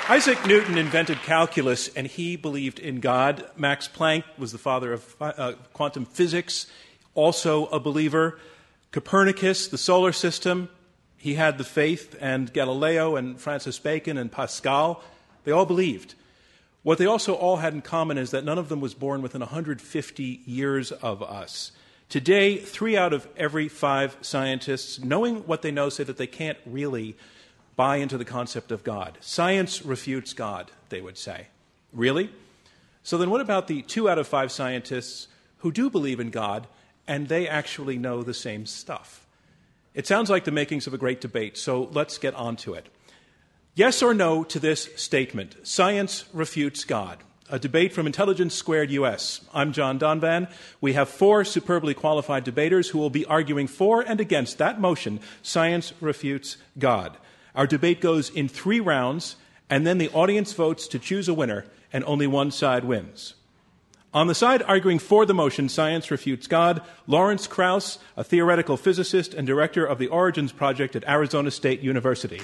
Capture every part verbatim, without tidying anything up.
Isaac Newton invented calculus, and he believed in God. Max Planck was the father of uh, quantum physics, also a believer. Copernicus, the solar system, he had the faith, and Galileo and Francis Bacon and Pascal, they all believed. What they also all had in common is that none of them was born within one hundred fifty years of us. Today, three out of every five scientists, knowing what they know, say that they can't really buy into the concept of God. Science refutes God, they would say. Really? So then what about the two out of five scientists who do believe in God, and they actually know the same stuff? It sounds like the makings of a great debate, so let's get on to it. Yes or no to this statement: science refutes God. A debate from Intelligence Squared U S. I'm John Donvan. We have four superbly qualified debaters who will be arguing for and against that motion: science refutes God. Our debate goes in three rounds, and then the audience votes to choose a winner, and only one side wins. On the side arguing for the motion, science refutes God, Lawrence Krauss, a theoretical physicist and director of the Origins Project at Arizona State University.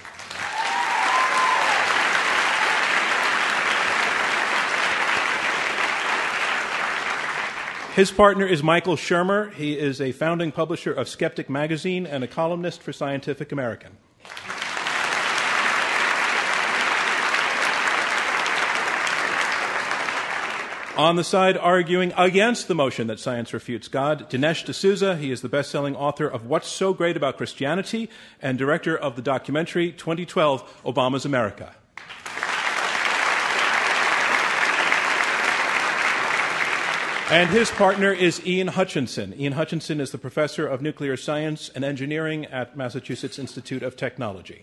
His partner is Michael Shermer. He is a founding publisher of Skeptic Magazine and a columnist for Scientific American. On the side arguing against the motion that science refutes God, Dinesh D'Souza. He is the best-selling author of What's So Great About Christianity and director of the documentary twenty twelve, Obama's America. And his partner is Ian Hutchinson. Ian Hutchinson is the professor of nuclear science and engineering at Massachusetts Institute of Technology.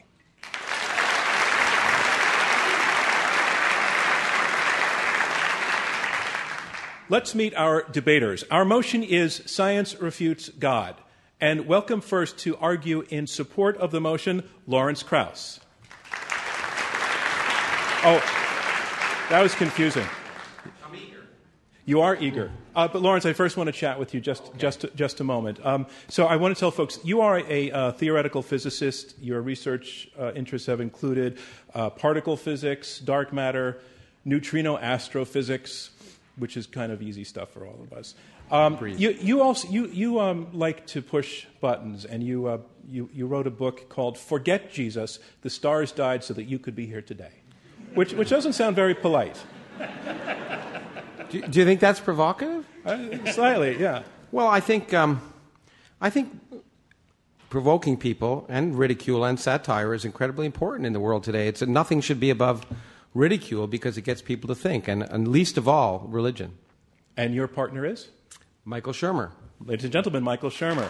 Let's meet our debaters. Our motion is Science Refutes God. And welcome first to argue in support of the motion, Lawrence Krauss. Oh, that was confusing. I'm eager. You are eager. Uh, but Lawrence, I first want to chat with you just, okay. just, just a moment. Um, so I want to tell folks, you are a uh, theoretical physicist. Your research uh, interests have included uh, particle physics, dark matter, neutrino astrophysics, which is kind of easy stuff for all of us. Um, you, you also you you um, like to push buttons, and you, uh, you you wrote a book called "Forget Jesus: The Stars Died So That You Could Be Here Today," which which doesn't sound very polite. Do, do you think that's provocative? Uh, slightly, yeah. Well, I think um, I think provoking people and ridicule and satire is incredibly important in the world today. It's nothing should be above ridicule because it gets people to think, and, and least of all, religion. And your partner is? Michael Shermer. Ladies and gentlemen, Michael Shermer.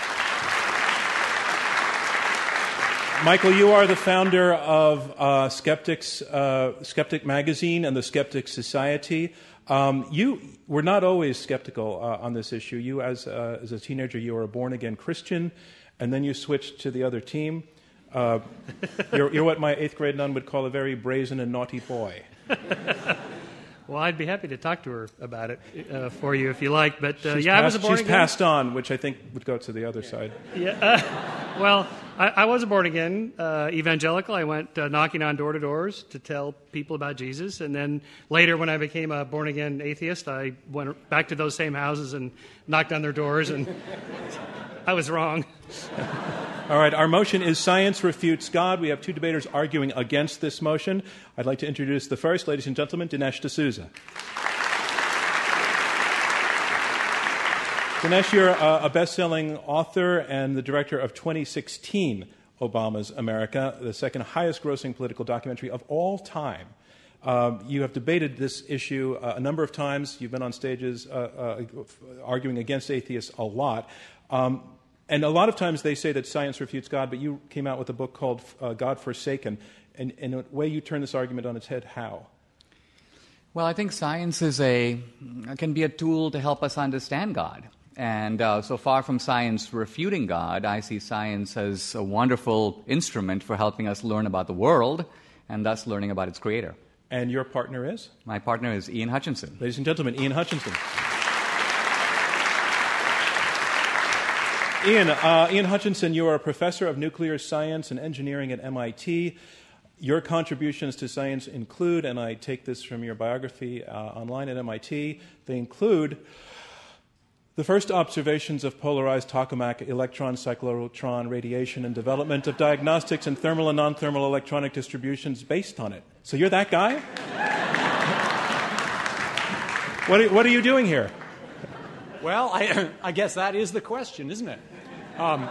Michael, you are the founder of uh, Skeptics, uh, Skeptic Magazine and the Skeptic Society. Um, you were not always skeptical uh, on this issue. You, as, uh, as a teenager, you were a born-again Christian, and then you switched to the other team. Uh, you're, you're what my eighth grade nun would call a very brazen and naughty boy. Well, I'd be happy to talk to her about it uh, for you if you like. But uh, she's yeah, passed, I was a born she's again. passed on, which I think would go to the other side. Yeah. Uh, well, I, I was a born again uh, evangelical. I went uh, knocking on door to doors to tell people about Jesus, and then later, when I became a born again atheist, I went back to those same houses and knocked on their doors, and I was wrong. All right, our motion is Science Refutes God. We have two debaters arguing against this motion. I'd like to introduce the first, ladies and gentlemen, Dinesh D'Souza. Dinesh, you're a, a best-selling author and the director of twenty sixteen Obama's America, the second highest-grossing political documentary of all time. Um, you have debated this issue uh, a number of times. You've been on stages uh, uh, arguing against atheists a lot. Um, And a lot of times they say that science refutes God, but you came out with a book called uh, God Forsaken. And in a way, you turn this argument on its head. How? Well, I think science is a can be a tool to help us understand God. And uh, so far from science refuting God, I see science as a wonderful instrument for helping us learn about the world and thus learning about its creator. And your partner is? My partner is Ian Hutchinson. Ladies and gentlemen, Ian Hutchinson. Ian, uh, Ian Hutchinson, you are a professor of nuclear science and engineering at M I T. Your contributions to science include, and I take this from your biography uh, online at M I T, they include the first observations of polarized tokamak electron cyclotron radiation and development of diagnostics and thermal and non-thermal electronic distributions based on it. So you're that guy? what, are, what are you doing here? Well, I, I guess that is the question, isn't it? Um,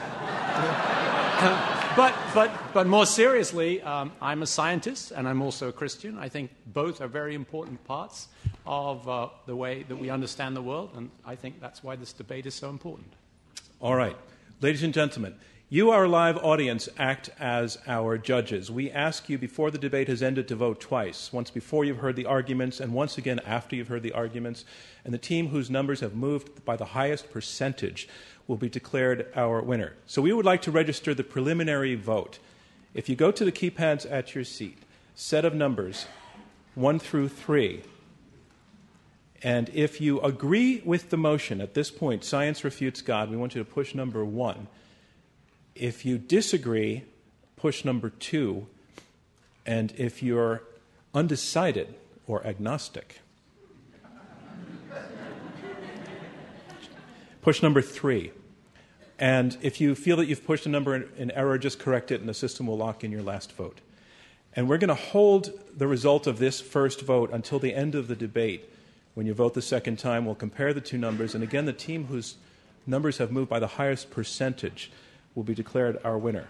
but, but, but more seriously, um, I'm a scientist and I'm also a Christian. I think both are very important parts of uh, the way that we understand the world, and I think that's why this debate is so important. All right. Ladies and gentlemen, you, our live audience, act as our judges. We ask you before the debate has ended to vote twice, once before you've heard the arguments and once again after you've heard the arguments, and the team whose numbers have moved by the highest percentage will be declared our winner. So we would like to register the preliminary vote. If you go to the keypads at your seat, set of numbers one through three, and if you agree with the motion at this point, science refutes God, we want you to push number one. If you disagree, push number two. And if you're undecided or agnostic, push number three. And if you feel that you've pushed a number in, in error, just correct it and the system will lock in your last vote. And we're going to hold the result of this first vote until the end of the debate. When you vote the second time, we'll compare the two numbers. And again, the team whose numbers have moved by the highest percentage will be declared our winner.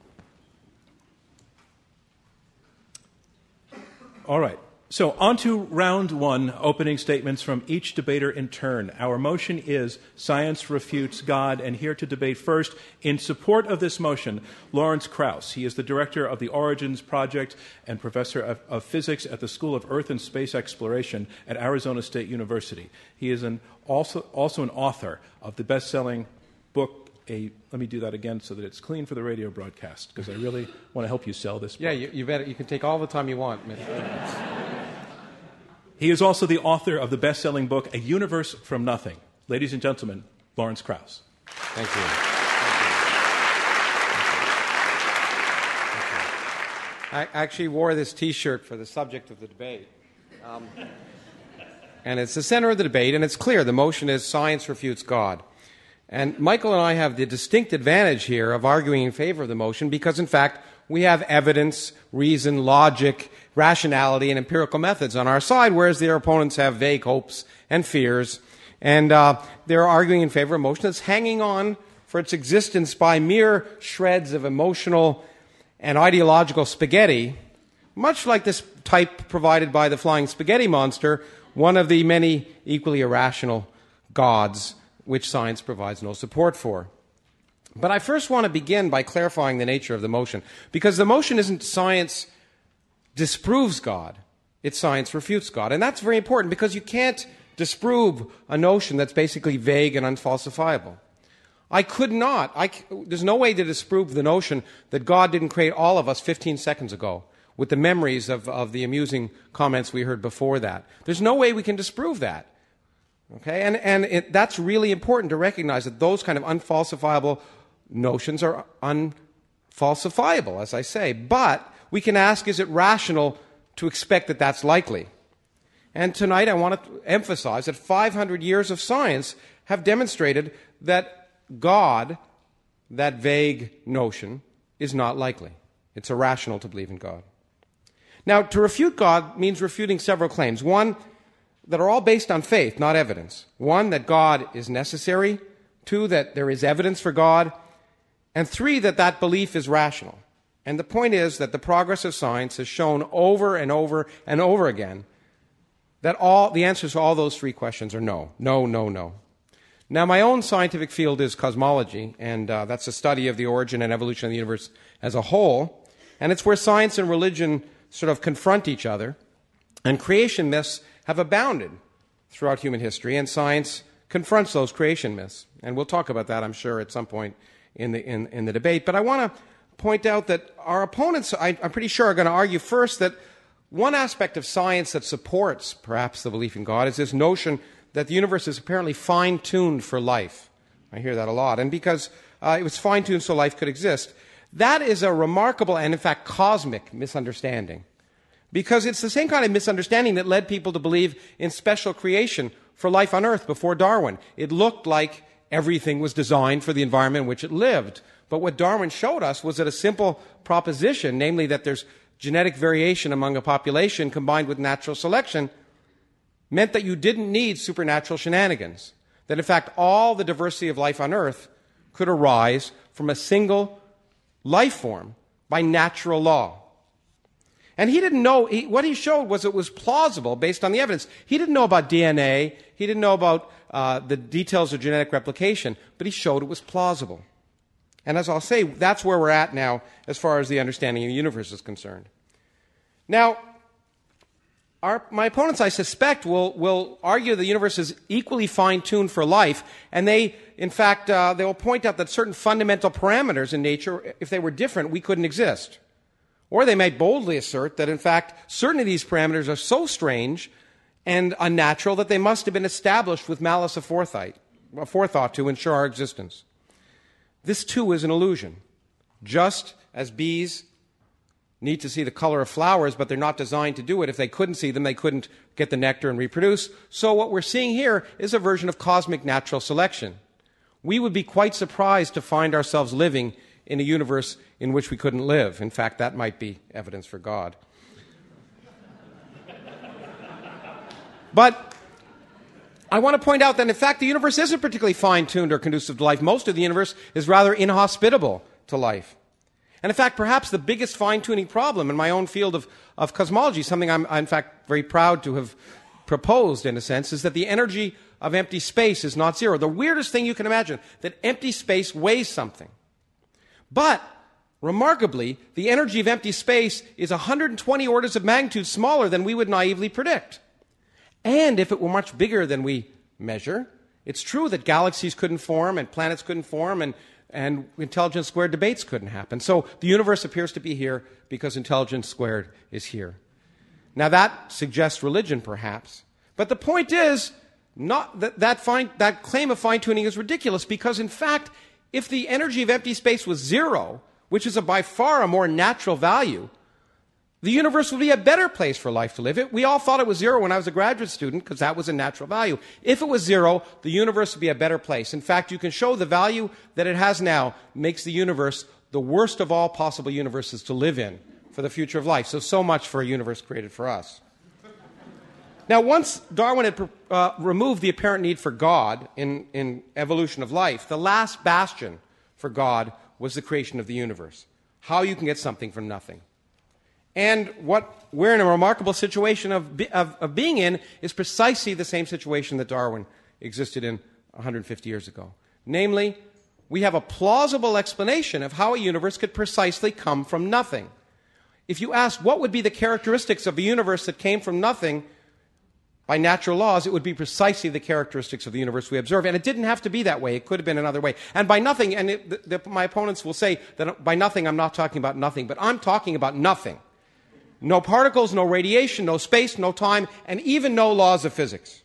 All right. So on to round one, opening statements from each debater in turn. Our motion is Science Refutes God, and here to debate first, in support of this motion, Lawrence Krauss. He is the director of the Origins Project and professor of, of physics at the School of Earth and Space Exploration at Arizona State University. He is an, also, also an author of the best-selling book, A, let me do that again so that it's clean for the radio broadcast, because I really want to help you sell this book. Yeah, you, you, better, you can take all the time you want, Mister He is also the author of the best-selling book, A Universe from Nothing. Ladies and gentlemen, Lawrence Krauss. Thank you. Thank you. I actually wore this T-shirt for the subject of the debate. Um, and it's the center of the debate, and it's clear. The motion is Science Refutes God. And Michael and I have the distinct advantage here of arguing in favor of the motion because, in fact, we have evidence, reason, logic, rationality, and empirical methods on our side, whereas their opponents have vague hopes and fears. And uh, they're arguing in favor of a motion that's hanging on for its existence by mere shreds of emotional and ideological spaghetti, much like this type provided by the flying spaghetti monster, one of the many equally irrational gods which science provides no support for. But I first want to begin by clarifying the nature of the motion, because the motion isn't science disproves God, it's science refutes God. And that's very important because you can't disprove a notion that's basically vague and unfalsifiable. I could not, I, there's no way to disprove the notion that God didn't create all of us fifteen seconds ago with the memories of, of the amusing comments we heard before that. There's no way we can disprove that. Okay, and, and it, that's really important to recognize that those kind of unfalsifiable notions are unfalsifiable, as I say. But we can ask, is it rational to expect that that's likely? And tonight I want to emphasize that five hundred years of science have demonstrated that God, that vague notion, is not likely. It's irrational to believe in God. Now, to refute God means refuting several claims. One, that are all based on faith, not evidence. One, that God is necessary. Two, that there is evidence for God. And three, that that belief is rational. And the point is that the progress of science has shown over and over and over again that all the answers to all those three questions are no, no, no, no. Now, my own scientific field is cosmology, and uh, that's the study of the origin and evolution of the universe as a whole. And it's where science and religion sort of confront each other. And creation myths have abounded throughout human history, and science confronts those creation myths. And we'll talk about that, I'm sure, at some point in the in, in the debate. But I want to point out that our opponents, I, I'm pretty sure, are going to argue first that one aspect of science that supports, perhaps, the belief in God is this notion that the universe is apparently fine-tuned for life. I hear that a lot. And because uh, it was fine-tuned so life could exist, That is a remarkable and, in fact, cosmic misunderstanding. Because it's the same kind of misunderstanding that led people to believe in special creation for life on Earth before Darwin. It looked like everything was designed for the environment in which it lived. But what Darwin showed us was that a simple proposition, namely that there's genetic variation among a population combined with natural selection, meant that you didn't need supernatural shenanigans. That, in fact, all the diversity of life on Earth could arise from a single life form by natural law. And he didn't know, he, what he showed was it was plausible based on the evidence. He didn't know about D N A, he didn't know about uh, the details of genetic replication, but he showed it was plausible. And as I'll say, that's where we're at now as far as the understanding of the universe is concerned. Now, our, my opponents, I suspect, will, will argue the universe is equally fine-tuned for life, and they, in fact, uh, they will point out that certain fundamental parameters in nature, if they were different, we couldn't exist. Or they might boldly assert that, in fact, certain of these parameters are so strange and unnatural that they must have been established with malice aforethought, forethought to ensure our existence. This, too, is an illusion. Just as bees need to see the color of flowers, but they're not designed to do it. If they couldn't see them, they couldn't get the nectar and reproduce. So what we're seeing here is a version of cosmic natural selection. We would be quite surprised to find ourselves living in a universe in which we couldn't live. In fact, that might be evidence for God. But I want to point out that, in fact, the universe isn't particularly fine-tuned or conducive to life. Most of the universe is rather inhospitable to life. And, in fact, perhaps the biggest fine-tuning problem in my own field of, of cosmology, something I'm, in fact, very proud to have proposed, in a sense, is that the energy of empty space is not zero. The weirdest thing you can imagine, that empty space weighs something. But, remarkably, the energy of empty space is one hundred twenty orders of magnitude smaller than we would naively predict. And if it were much bigger than we measure, it's true that galaxies couldn't form and planets couldn't form and, and intelligence squared debates couldn't happen. So the universe appears to be here because intelligence squared is here. Now that suggests religion, perhaps. But the point is, not that, that, fine, that claim of fine-tuning is ridiculous because, in fact, if the energy of empty space was zero, which is a by far a more natural value, the universe would be a better place for life to live. It, we all thought it was zero when I was a graduate student because that was a natural value. If it was zero, the universe would be a better place. In fact, you can show the value that it has now makes the universe the worst of all possible universes to live in for the future of life. So, so much for a universe created for us. Now, once Darwin had uh, removed the apparent need for God in, in evolution of life, the last bastion for God was the creation of the universe. How you can get something from nothing. And what we're in a remarkable situation of, of, of being in is precisely the same situation that Darwin existed in one hundred fifty years ago. Namely, we have a plausible explanation of how a universe could precisely come from nothing. If you ask what would be the characteristics of a universe that came from nothing by natural laws, it would be precisely the characteristics of the universe we observe. And it didn't have to be that way. It could have been another way. And by nothing, and it, the, the, my opponents will say that by nothing I'm not talking about nothing, but I'm talking about nothing. No particles, no radiation, no space, no time, and even no laws of physics.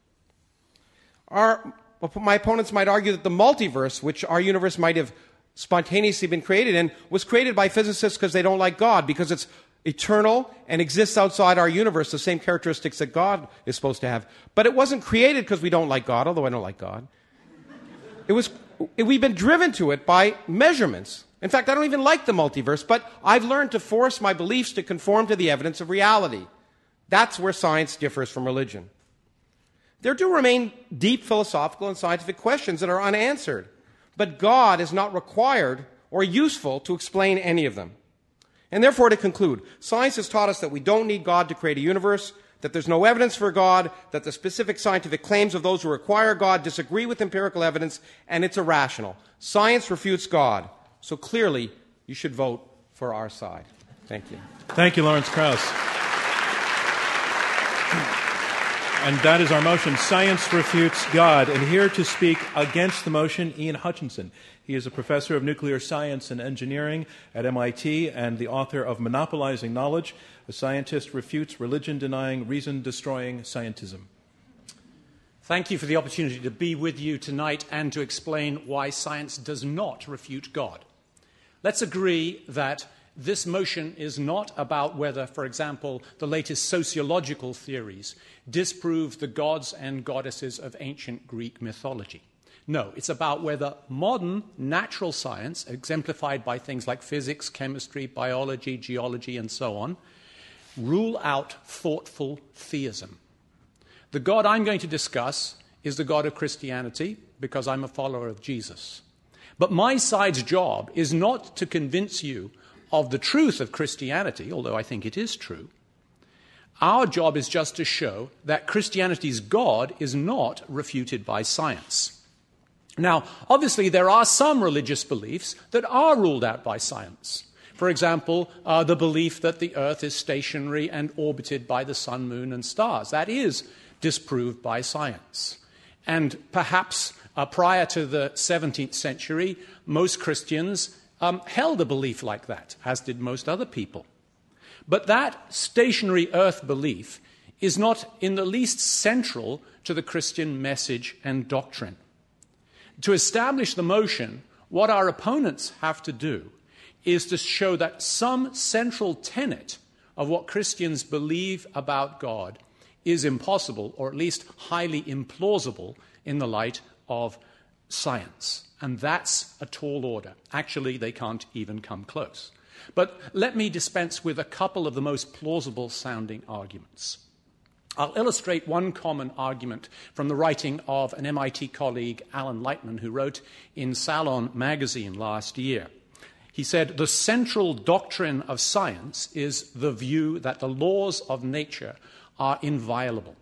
Our, my opponents might argue that the multiverse, which our universe might have spontaneously been created in, was created by physicists because they don't like God, because it's eternal and exists outside our universe, the same characteristics that God is supposed to have. But it wasn't created because we don't like God, although I don't like God. It was, it, we've been driven to it by measurements. In fact, I don't even like the multiverse, but I've learned to force my beliefs to conform to the evidence of reality. That's where science differs from religion. There do remain deep philosophical and scientific questions that are unanswered, but God is not required or useful to explain any of them. And therefore, to conclude, science has taught us that we don't need God to create a universe, that there's no evidence for God, that the specific scientific claims of those who require God disagree with empirical evidence, and it's irrational. Science refutes God. So clearly, you should vote for our side. Thank you. Thank you, Lawrence Krauss. And that is our motion, Science Refutes God. And here to speak against the motion, Ian Hutchinson. He is a professor of nuclear science and engineering at M I T and the author of Monopolizing Knowledge, A Scientist Refutes Religion-Denying, Reason-Destroying Scientism. Thank you for the opportunity to be with you tonight and to explain why science does not refute God. Let's agree that this motion is not about whether, for example, the latest sociological theories disprove the gods and goddesses of ancient Greek mythology. No, it's about whether modern natural science, exemplified by things like physics, chemistry, biology, geology, and so on, rule out thoughtful theism. The God I'm going to discuss is the God of Christianity, because I'm a follower of Jesus. But my side's job is not to convince you of the truth of Christianity, although I think it is true. Our job is just to show that Christianity's God is not refuted by science. Now, obviously, there are some religious beliefs that are ruled out by science. For example, uh, the belief that the Earth is stationary and orbited by the sun, moon, and stars. That is disproved by science. And perhaps uh, prior to the seventeenth century, most Christians um, held a belief like that, as did most other people. But that stationary Earth belief is not in the least central to the Christian message and doctrine. To establish the motion, what our opponents have to do is to show that some central tenet of what Christians believe about God is impossible, or at least highly implausible, in the light of science. And that's a tall order. Actually, they can't even come close. But let me dispense with a couple of the most plausible-sounding arguments. I'll illustrate one common argument from the writing of an M I T colleague, Alan Lightman, who wrote in Salon magazine last year. He said, "The central doctrine of science is the view that the laws of nature are inviolable."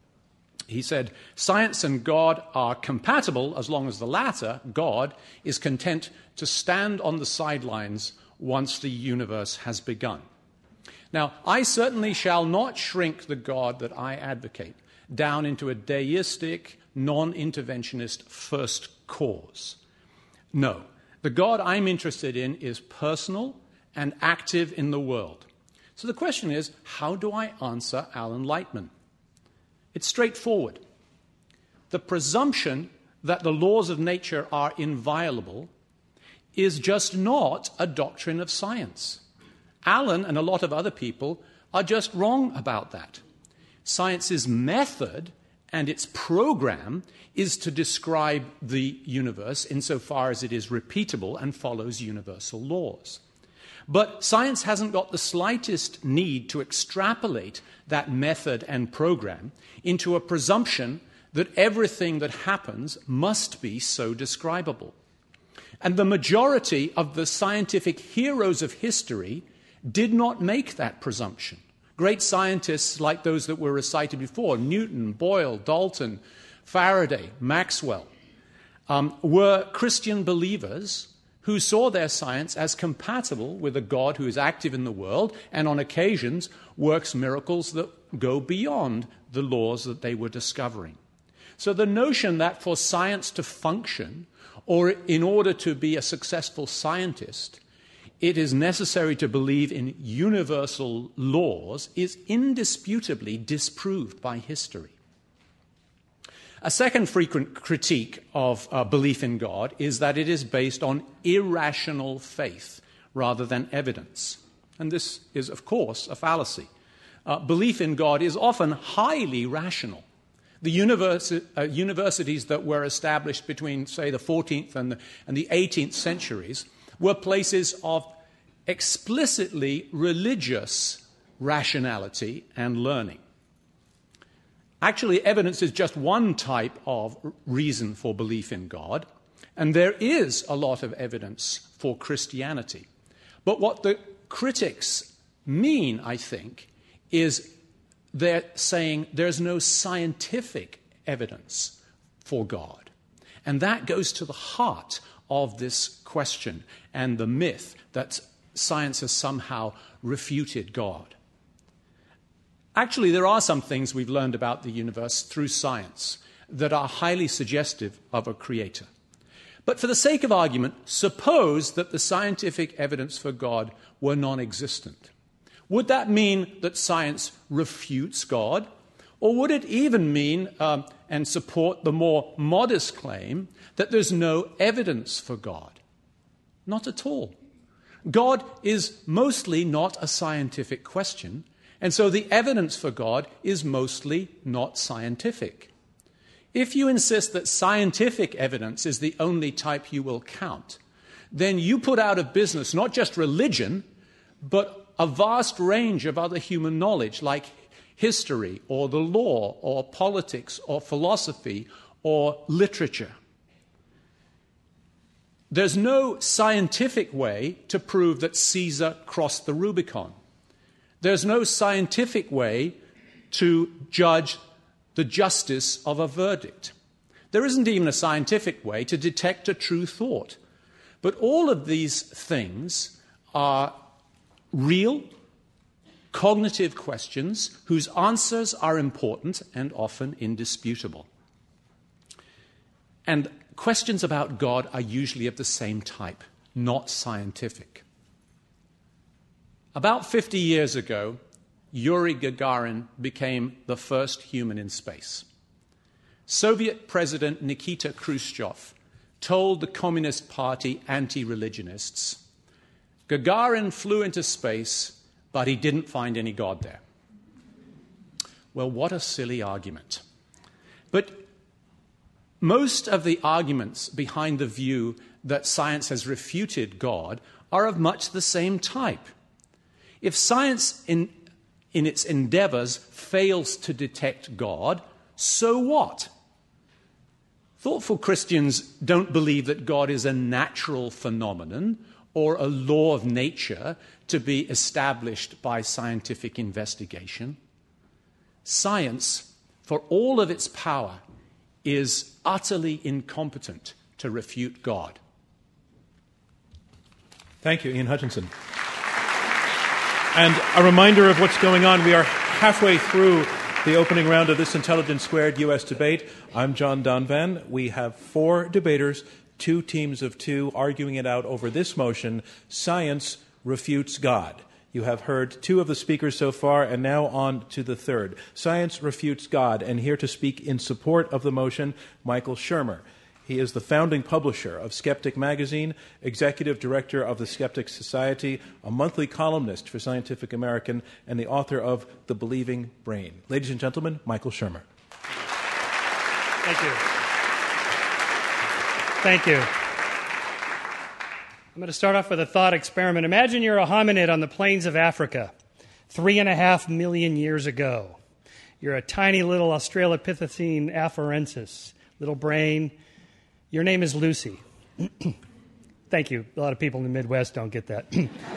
He said, "Science and God are compatible as long as the latter, God, is content to stand on the sidelines once the universe has begun." Now, I certainly shall not shrink the God that I advocate down into a deistic, non-interventionist first cause. No, the God I'm interested in is personal and active in the world. So the question is, how do I answer Alan Lightman? It's straightforward. The presumption that the laws of nature are inviolable is just not a doctrine of science. Alan and a lot of other people are just wrong about that. Science's method and its program is to describe the universe insofar as it is repeatable and follows universal laws. But science hasn't got the slightest need to extrapolate that method and program into a presumption that everything that happens must be so describable. And the majority of the scientific heroes of history did not make that presumption. Great scientists like those that were recited before, Newton, Boyle, Dalton, Faraday, Maxwell, um, were Christian believers who saw their science as compatible with a God who is active in the world and on occasions works miracles that go beyond the laws that they were discovering. So the notion that for science to function, or in order to be a successful scientist, it is necessary to believe in universal laws is indisputably disproved by history. A second frequent critique of uh, belief in God is that it is based on irrational faith rather than evidence. And this is, of course, a fallacy. Uh, belief in God is often highly rational. The universi- uh, universities that were established between, say, the fourteenth and the, and the eighteenth centuries were places of explicitly religious rationality and learning. Actually, evidence is just one type of reason for belief in God, and there is a lot of evidence for Christianity. But what the critics mean, I think, is they're saying there's no scientific evidence for God. And that goes to the heart of this question and the myth that science has somehow refuted God. Actually, there are some things we've learned about the universe through science that are highly suggestive of a creator. But for the sake of argument, suppose that the scientific evidence for God were non-existent. Would that mean that science refutes God? Or would it even mean um, and support the more modest claim that there's no evidence for God? Not at all. God is mostly not a scientific question, and so the evidence for God is mostly not scientific. If you insist that scientific evidence is the only type you will count, then you put out of business not just religion, but a vast range of other human knowledge like history or the law or politics or philosophy or literature. There's no scientific way to prove that Caesar crossed the Rubicon. There's no scientific way to judge the justice of a verdict. There isn't even a scientific way to detect a true thought. But all of these things are real, cognitive questions whose answers are important and often indisputable. And questions about God are usually of the same type, not scientific. About fifty years ago, Yuri Gagarin became the first human in space. Soviet President Nikita Khrushchev told the Communist Party anti-religionists, Gagarin flew into space, but he didn't find any God there. Well, what a silly argument. But most of the arguments behind the view that science has refuted God are of much the same type. If science in, in its endeavors fails to detect God, so what? Thoughtful Christians don't believe that God is a natural phenomenon or a law of nature to be established by scientific investigation. Science, for all of its power, is utterly incompetent to refute God. Thank you, Ian Hutchinson. And a reminder of what's going on. We are halfway through the opening round of this Intelligence Squared U S debate. I'm John Donvan. We have four debaters, two teams of two, arguing it out over this motion, Science Refutes God. You have heard two of the speakers so far, and now on to the third. Science Refutes God, and here to speak in support of the motion, Michael Shermer. He is the founding publisher of Skeptic Magazine, executive director of the Skeptic Society, a monthly columnist for Scientific American, and the author of The Believing Brain. Ladies and gentlemen, Michael Shermer. Thank you. Thank you. I'm going to start off with a thought experiment. Imagine you're a hominid on the plains of Africa three and a half million years ago. You're a tiny little Australopithecine afarensis, little brain. Your name is Lucy. Thank you. A lot of people in the Midwest don't get that.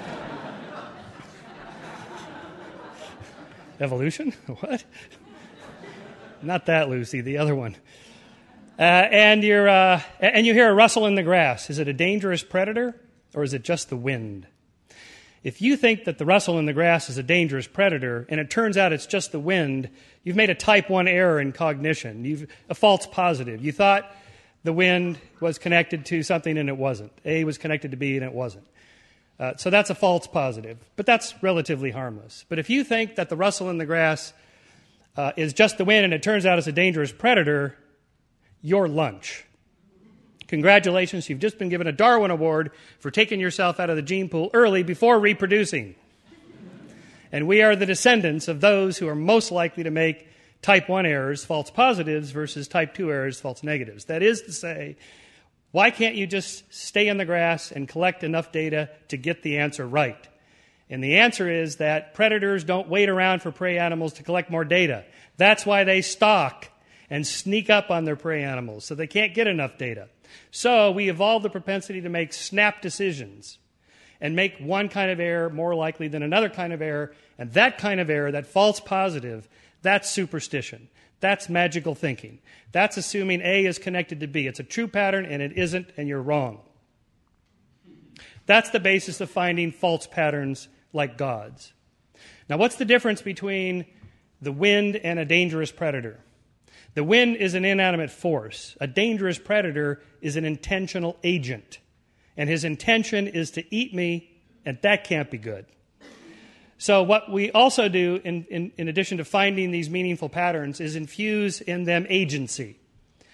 Evolution? What? Not that Lucy, the other one. Uh, and you're uh, and you hear a rustle in the grass. Is it a dangerous predator, or is it just the wind? If you think that the rustle in the grass is a dangerous predator, and it turns out it's just the wind, you've made a type one error in cognition. You've a false positive. You thought the wind was connected to something, and it wasn't. A was connected to B, and it wasn't. Uh, so that's a false positive, but that's relatively harmless. But if you think that the rustle in the grass uh, is just the wind, and it turns out it's a dangerous predator, you're lunch. Congratulations, you've just been given a Darwin Award for taking yourself out of the gene pool early before reproducing. And we are the descendants of those who are most likely to make type one errors, false positives, versus type two errors, false negatives. That is to say, why can't you just stay in the grass and collect enough data to get the answer right? And the answer is that predators don't wait around for prey animals to collect more data. That's why they stalk and sneak up on their prey animals, so they can't get enough data. So we evolved the propensity to make snap decisions and make one kind of error more likely than another kind of error, and that kind of error, that false positive, that's superstition. That's magical thinking. That's assuming A is connected to B. It's a true pattern, and it isn't, and you're wrong. That's the basis of finding false patterns like God's. Now, what's the difference between the wind and a dangerous predator? The wind is an inanimate force. A dangerous predator is an intentional agent. And his intention is to eat me, and that can't be good. So what we also do, in, in, in addition to finding these meaningful patterns, is infuse in them agency.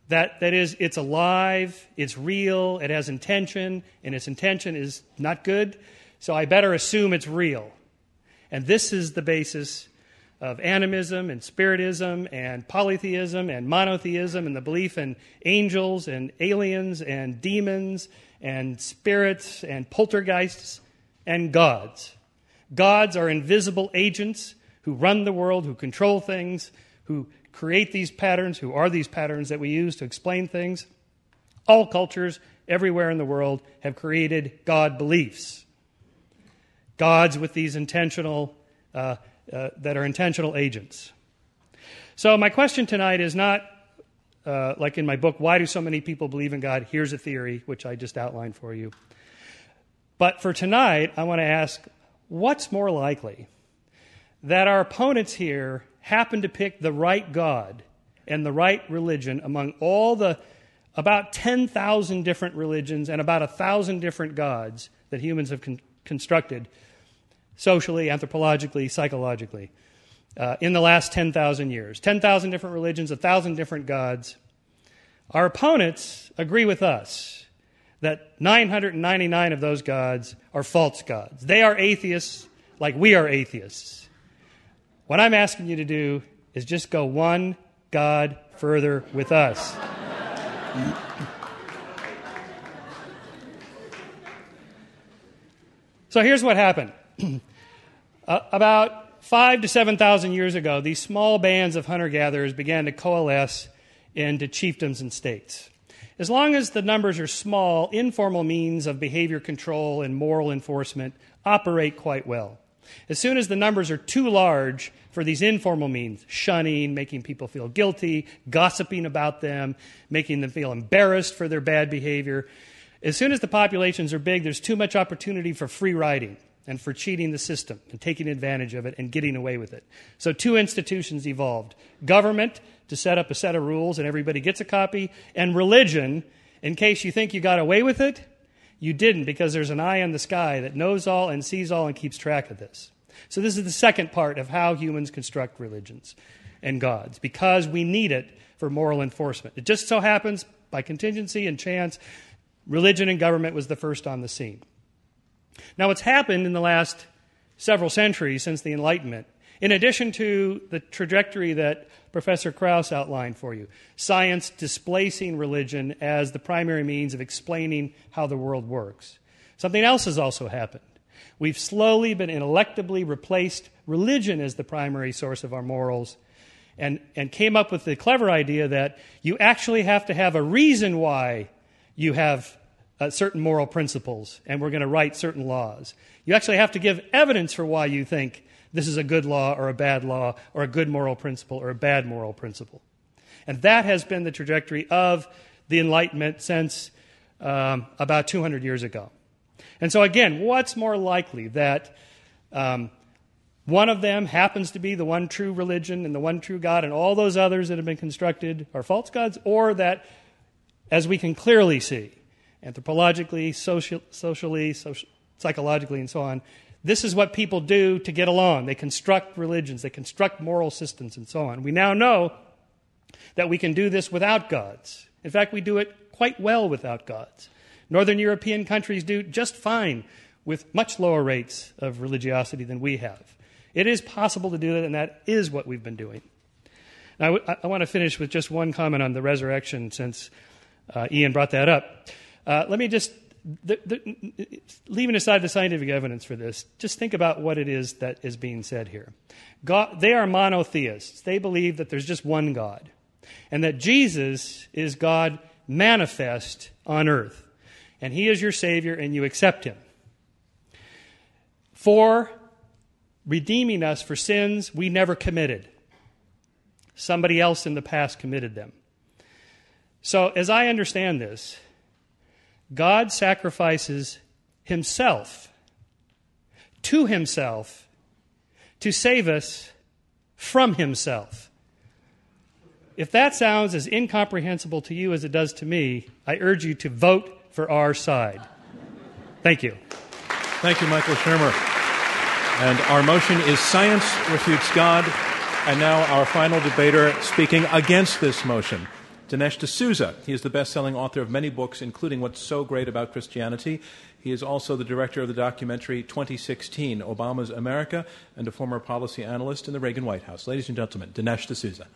That, that is, it's alive, it's real, it has intention, and its intention is not good, so I better assume it's real. And this is the basis of animism and spiritism and polytheism and monotheism and the belief in angels and aliens and demons and spirits and poltergeists and gods. Gods are invisible agents who run the world, who control things, who create these patterns, who are these patterns that we use to explain things. All cultures everywhere in the world have created God beliefs. Gods with these intentional, uh, uh, that are intentional agents. So my question tonight is not, uh, like in my book, why do so many people believe in God? Here's a theory, which I just outlined for you. But for tonight, I want to ask, what's more likely? That our opponents here happen to pick the right God and the right religion among all the about ten thousand different religions and about one thousand different gods that humans have con- constructed socially, anthropologically, psychologically uh, in the last ten thousand years. ten thousand different religions, one thousand different gods. Our opponents agree with us that nine hundred ninety-nine of those gods are false gods. They are atheists like we are atheists. What I'm asking you to do is just go one God further with us. So here's what happened. uh, about five to seven thousand years ago, these small bands of hunter-gatherers began to coalesce into chiefdoms and states. As long as the numbers are small, informal means of behavior control and moral enforcement operate quite well. As soon as the numbers are too large for these informal means, shunning, making people feel guilty, gossiping about them, making them feel embarrassed for their bad behavior, as soon as the populations are big, there's too much opportunity for free riding and for cheating the system and taking advantage of it and getting away with it. So two institutions evolved. Government to set up a set of rules and everybody gets a copy, and religion, in case you think you got away with it, you didn't, because there's an eye in the sky that knows all and sees all and keeps track of this. So this is the second part of how humans construct religions and gods, because we need it for moral enforcement. It just so happens, by contingency and chance, religion and government was the first on the scene. Now, what's happened in the last several centuries since the Enlightenment, in addition to the trajectory that Professor Krauss outlined for you, science displacing religion as the primary means of explaining how the world works, something else has also happened. We've slowly but ineluctably replaced religion as the primary source of our morals and, and came up with the clever idea that you actually have to have a reason why you have uh, certain moral principles and we're going to write certain laws. You actually have to give evidence for why you think this is a good law or a bad law or a good moral principle or a bad moral principle. And that has been the trajectory of the Enlightenment since um, about two hundred years ago. And so again, what's more likely, that um, one of them happens to be the one true religion and the one true God and all those others that have been constructed are false gods, or that, as we can clearly see, anthropologically, social, socially, social, psychologically, and so on, this is what people do to get along. They construct religions, they construct moral systems, and so on. We now know that we can do this without gods. In fact, we do it quite well without gods. Northern European countries do just fine with much lower rates of religiosity than we have. It is possible to do that, and that is what we've been doing. Now, I, I want to finish with just one comment on the resurrection, since uh, Ian brought that up. Uh, let me just, the, the, leaving aside the scientific evidence for this, just think about what it is that is being said here. God, they are monotheists. They believe that there's just one God, and that Jesus is God manifest on earth. And he is your Savior, and you accept him. For redeeming us for sins we never committed. Somebody else in the past committed them. So, as I understand this, God sacrifices himself to himself to save us from himself. If that sounds as incomprehensible to you as it does to me, I urge you to vote for our side. Thank you. Thank you, Michael Shermer. And our motion is Science Refutes God. And now our final debater speaking against this motion, Dinesh D'Souza. He is the best-selling author of many books, including What's So Great About Christianity. He is also the director of the documentary twenty sixteen, Obama's America, and a former policy analyst in the Reagan White House. Ladies and gentlemen, Dinesh D'Souza.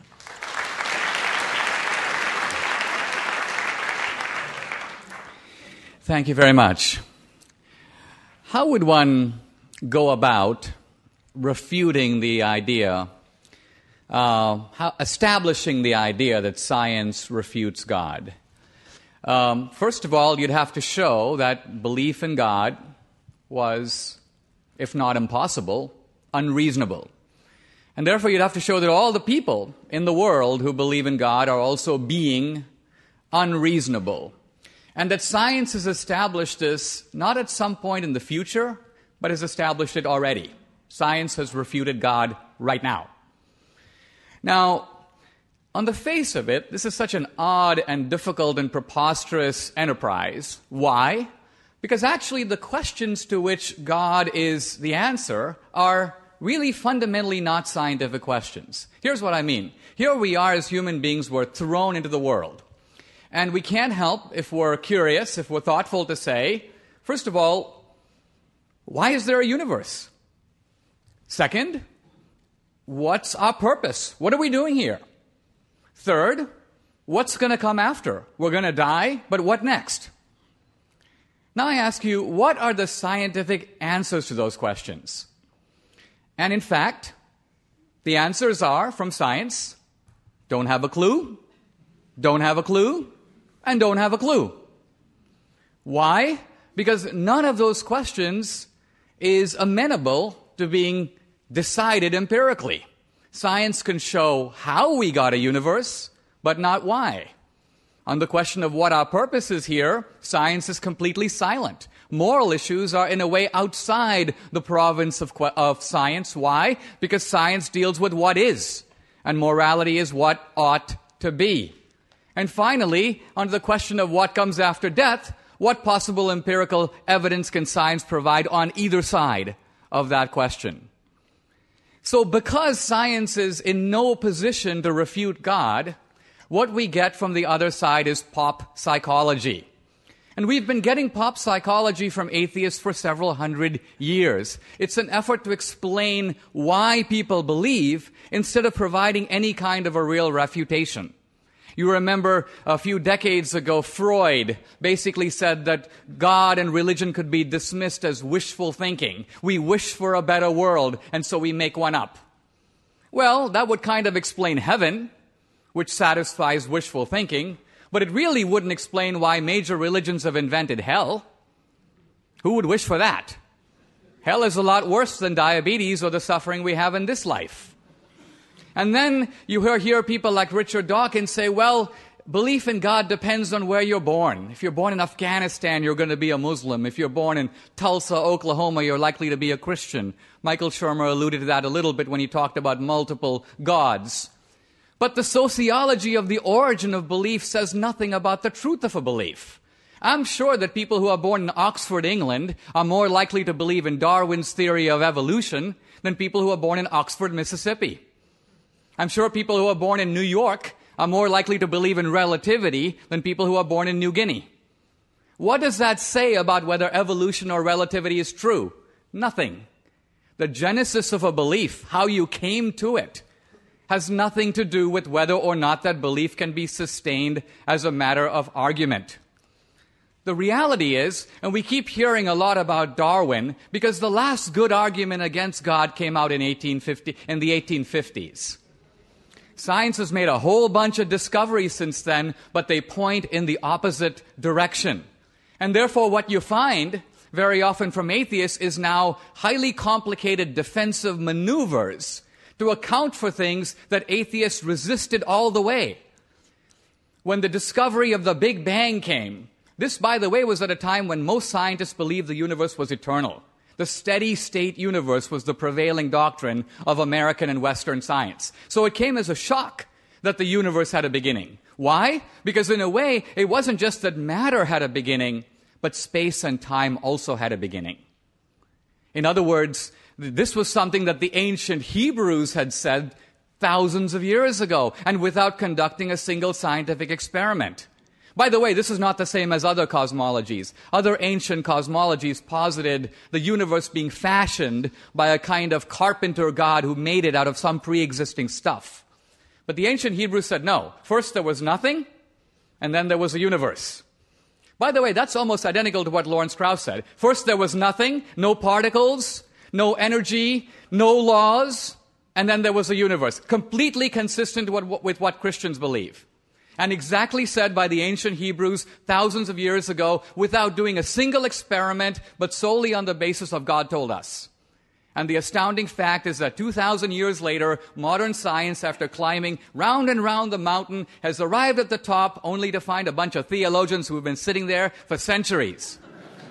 Thank you very much. How would one go about refuting the idea, uh, how, establishing the idea that science refutes God? Um, first of all, you'd have to show that belief in God was, if not impossible, unreasonable. And therefore, you'd have to show that all the people in the world who believe in God are also being unreasonable. And that science has established this not at some point in the future, but has established it already. Science has refuted God right now. Now, on the face of it, this is such an odd and difficult and preposterous enterprise. Why? Because actually the questions to which God is the answer are really fundamentally not scientific questions. Here's what I mean. Here we are as human beings, we're thrown into the world. And we can't help, if we're curious, if we're thoughtful, to say, first of all, why is there a universe? Second, what's our purpose? What are we doing here? Third, what's going to come after? We're going to die, but what next? Now I ask you, what are the scientific answers to those questions? And in fact, the answers are, from science, don't have a clue, don't have a clue, and don't have a clue. Why? Because none of those questions is amenable to being decided empirically. Science can show how we got a universe, but not why. On the question of what our purpose is here, science is completely silent. Moral issues are in a way outside the province of, of science. Why? Because science deals with what is, and morality is what ought to be. And finally, on the question of what comes after death, what possible empirical evidence can science provide on either side of that question? So because science is in no position to refute God, what we get from the other side is pop psychology. And we've been getting pop psychology from atheists for several hundred years. It's an effort to explain why people believe instead of providing any kind of a real refutation. You remember a few decades ago, Freud basically said that God and religion could be dismissed as wishful thinking. We wish for a better world, and so we make one up. Well, that would kind of explain heaven, which satisfies wishful thinking, but it really wouldn't explain why major religions have invented hell. Who would wish for that? Hell is a lot worse than diabetes or the suffering we have in this life. And then you hear, hear people like Richard Dawkins say, well, belief in God depends on where you're born. If you're born in Afghanistan, you're going to be a Muslim. If you're born in Tulsa, Oklahoma, you're likely to be a Christian. Michael Shermer alluded to that a little bit when he talked about multiple gods. But the sociology of the origin of belief says nothing about the truth of a belief. I'm sure that people who are born in Oxford, England, are more likely to believe in Darwin's theory of evolution than people who are born in Oxford, Mississippi. I'm sure people who are born in New York are more likely to believe in relativity than people who are born in New Guinea. What does that say about whether evolution or relativity is true? Nothing. The genesis of a belief, how you came to it, has nothing to do with whether or not that belief can be sustained as a matter of argument. The reality is, and we keep hearing a lot about Darwin, because the last good argument against God came out in eighteen fifty, in the eighteen fifties. Science has made a whole bunch of discoveries since then, but they point in the opposite direction. And therefore, what you find very often from atheists is now highly complicated defensive maneuvers to account for things that atheists resisted all the way. When the discovery of the Big Bang came, this, by the way, was at a time when most scientists believed the universe was eternal. The steady-state universe was the prevailing doctrine of American and Western science. So it came as a shock that the universe had a beginning. Why? Because in a way, it wasn't just that matter had a beginning, but space and time also had a beginning. In other words, this was something that the ancient Hebrews had said thousands of years ago, and without conducting a single scientific experiment. By the way, this is not the same as other cosmologies. Other ancient cosmologies posited the universe being fashioned by a kind of carpenter god who made it out of some pre-existing stuff. But the ancient Hebrews said, no, first there was nothing, and then there was a universe. By the way, that's almost identical to what Lawrence Krauss said. First there was nothing, no particles, no energy, no laws, and then there was a universe. Completely consistent with what, with what Christians believe. And exactly said by the ancient Hebrews thousands of years ago without doing a single experiment, but solely on the basis of God told us. And the astounding fact is that two thousand years later, modern science, after climbing round and round the mountain, has arrived at the top only to find a bunch of theologians who have been sitting there for centuries.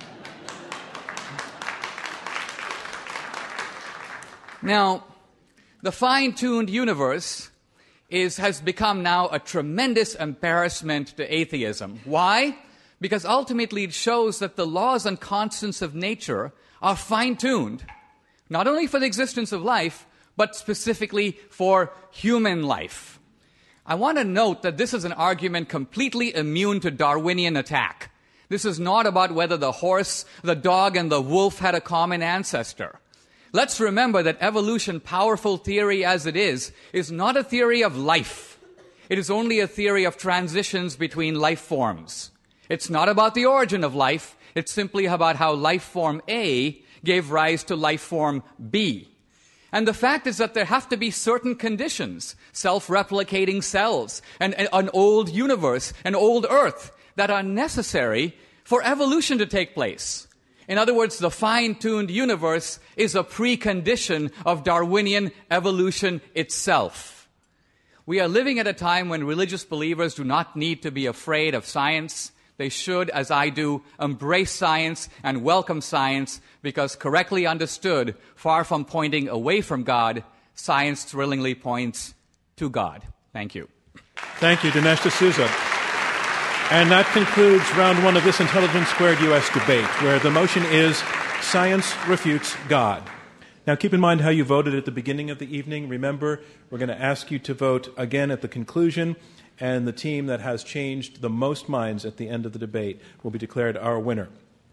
Now, the fine-tuned universe is, has become now a tremendous embarrassment to atheism. Why? Because ultimately it shows that the laws and constants of nature are fine-tuned, not only for the existence of life, but specifically for human life. I want to note that this is an argument completely immune to Darwinian attack. This is not about whether the horse, the dog, and the wolf had a common ancestor. Let's remember that evolution, powerful theory as it is, is not a theory of life. It is only a theory of transitions between life forms. It's not about the origin of life. It's simply about how life form A gave rise to life form B. And the fact is that there have to be certain conditions, self-replicating cells, and, and an old universe, an old Earth, that are necessary for evolution to take place. In other words, the fine-tuned universe is a precondition of Darwinian evolution itself. We are living at a time when religious believers do not need to be afraid of science. They should, as I do, embrace science and welcome science because correctly understood, far from pointing away from God, science thrillingly points to God. Thank you. Thank you, Dinesh D'Souza. And that concludes round one of this Intelligence Squared U S debate, where the motion is science refutes God. Now, keep in mind how you voted at the beginning of the evening. Remember, we're going to ask you to vote again at the conclusion, and the team that has changed the most minds at the end of the debate will be declared our winner.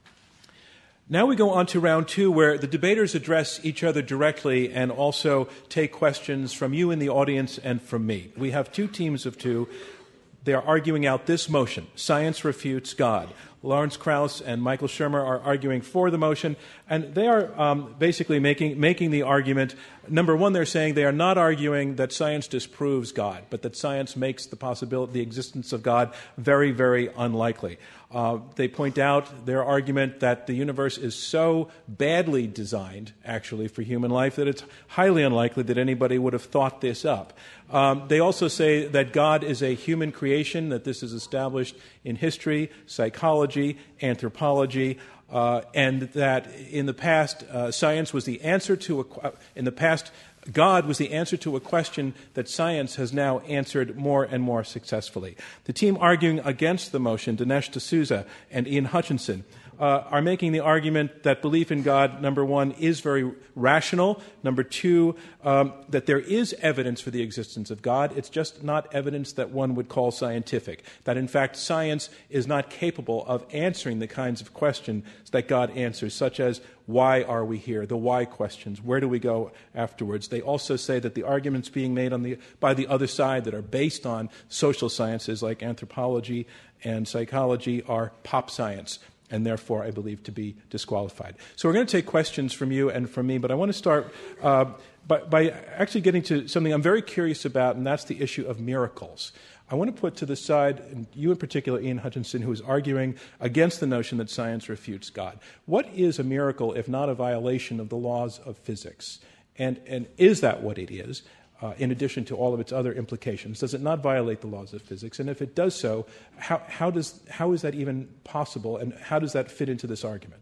Now we go on to round two, where the debaters address each other directly and also take questions from you in the audience and from me. We have two teams of two. They are arguing out this motion, science refutes God. Lawrence Krauss and Michael Shermer are arguing for the motion, and they are um, basically making, making the argument. Number one, they're saying they are not arguing that science disproves God, but that science makes the possibility, the existence of God, very, very unlikely. Uh, they point out their argument that the universe is so badly designed, actually, for human life that it's highly unlikely that anybody would have thought this up. Um, they also say that God is a human creation, that this is established in history, psychology, anthropology, uh, and that in the past, uh, science was the answer to a, in the past, God was the answer to a question that science has now answered more and more successfully. The team arguing against the motion, Dinesh D'Souza and Ian Hutchinson, uh, are making the argument that belief in God, number one, is very rational. Number two, um, that there is evidence for the existence of God. It's just not evidence that one would call scientific. That, in fact, science is not capable of answering the kinds of questions that God answers, such as, why are we here? The why questions. Where do we go afterwards? They also say that the arguments being made on the, by the other side that are based on social sciences like anthropology and psychology are pop science, and therefore, I believe, to be disqualified. So we're going to take questions from you and from me, but I want to start uh, by, by actually getting to something I'm very curious about, and that's the issue of miracles. I want to put to the side, and you in particular, Ian Hutchinson, who is arguing against the notion that science refutes God. What is a miracle if not a violation of the laws of physics? And, and is that what it is, uh, in addition to all of its other implications? Does it not violate the laws of physics? And if it does so, how, how, does, how is that even possible, and how does that fit into this argument?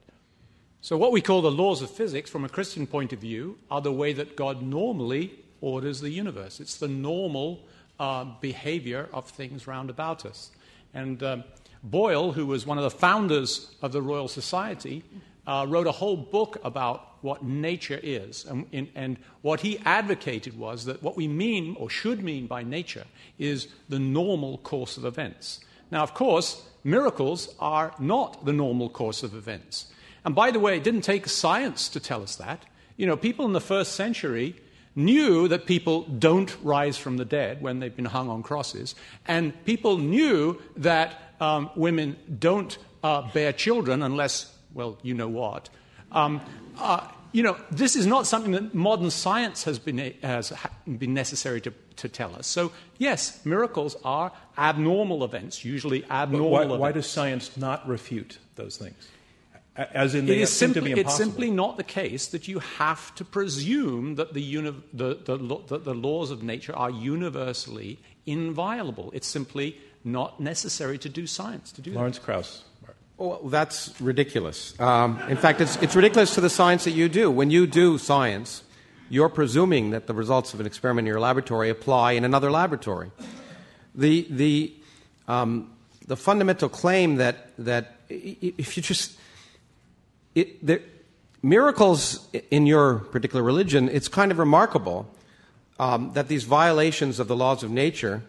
So what we call the laws of physics, from a Christian point of view, are the way that God normally orders the universe. It's the normal Uh, behavior of things round about us. And uh, Boyle, who was one of the founders of the Royal Society, uh, wrote a whole book about what nature is. And, in, and what he advocated was that what we mean or should mean by nature is the normal course of events. Now, of course, miracles are not the normal course of events. And by the way, it didn't take science to tell us that. You know, people in the first century knew that people don't rise from the dead when they've been hung on crosses, and people knew that um, women don't uh, bear children unless, well, you know what. Um, uh, you know, this is not something that modern science has been, has been necessary to, to tell us. So, yes, miracles are abnormal events, usually abnormal why, events. Why does science not refute those things? As in, they it is seem simply, to be it's impossible. simply not the case that you have to presume that the, uni- the, the, the, the laws of nature are universally inviolable. It's simply not necessary to do science, to do Lawrence that. Krauss. Well, that's ridiculous. Um, in fact, it's, it's ridiculous to the science that you do. When you do science, you're presuming that the results of an experiment in your laboratory apply in another laboratory. The, the, um, the fundamental claim that, that if you just... It, the, miracles in your particular religion, it's kind of remarkable um, that these violations of the laws of nature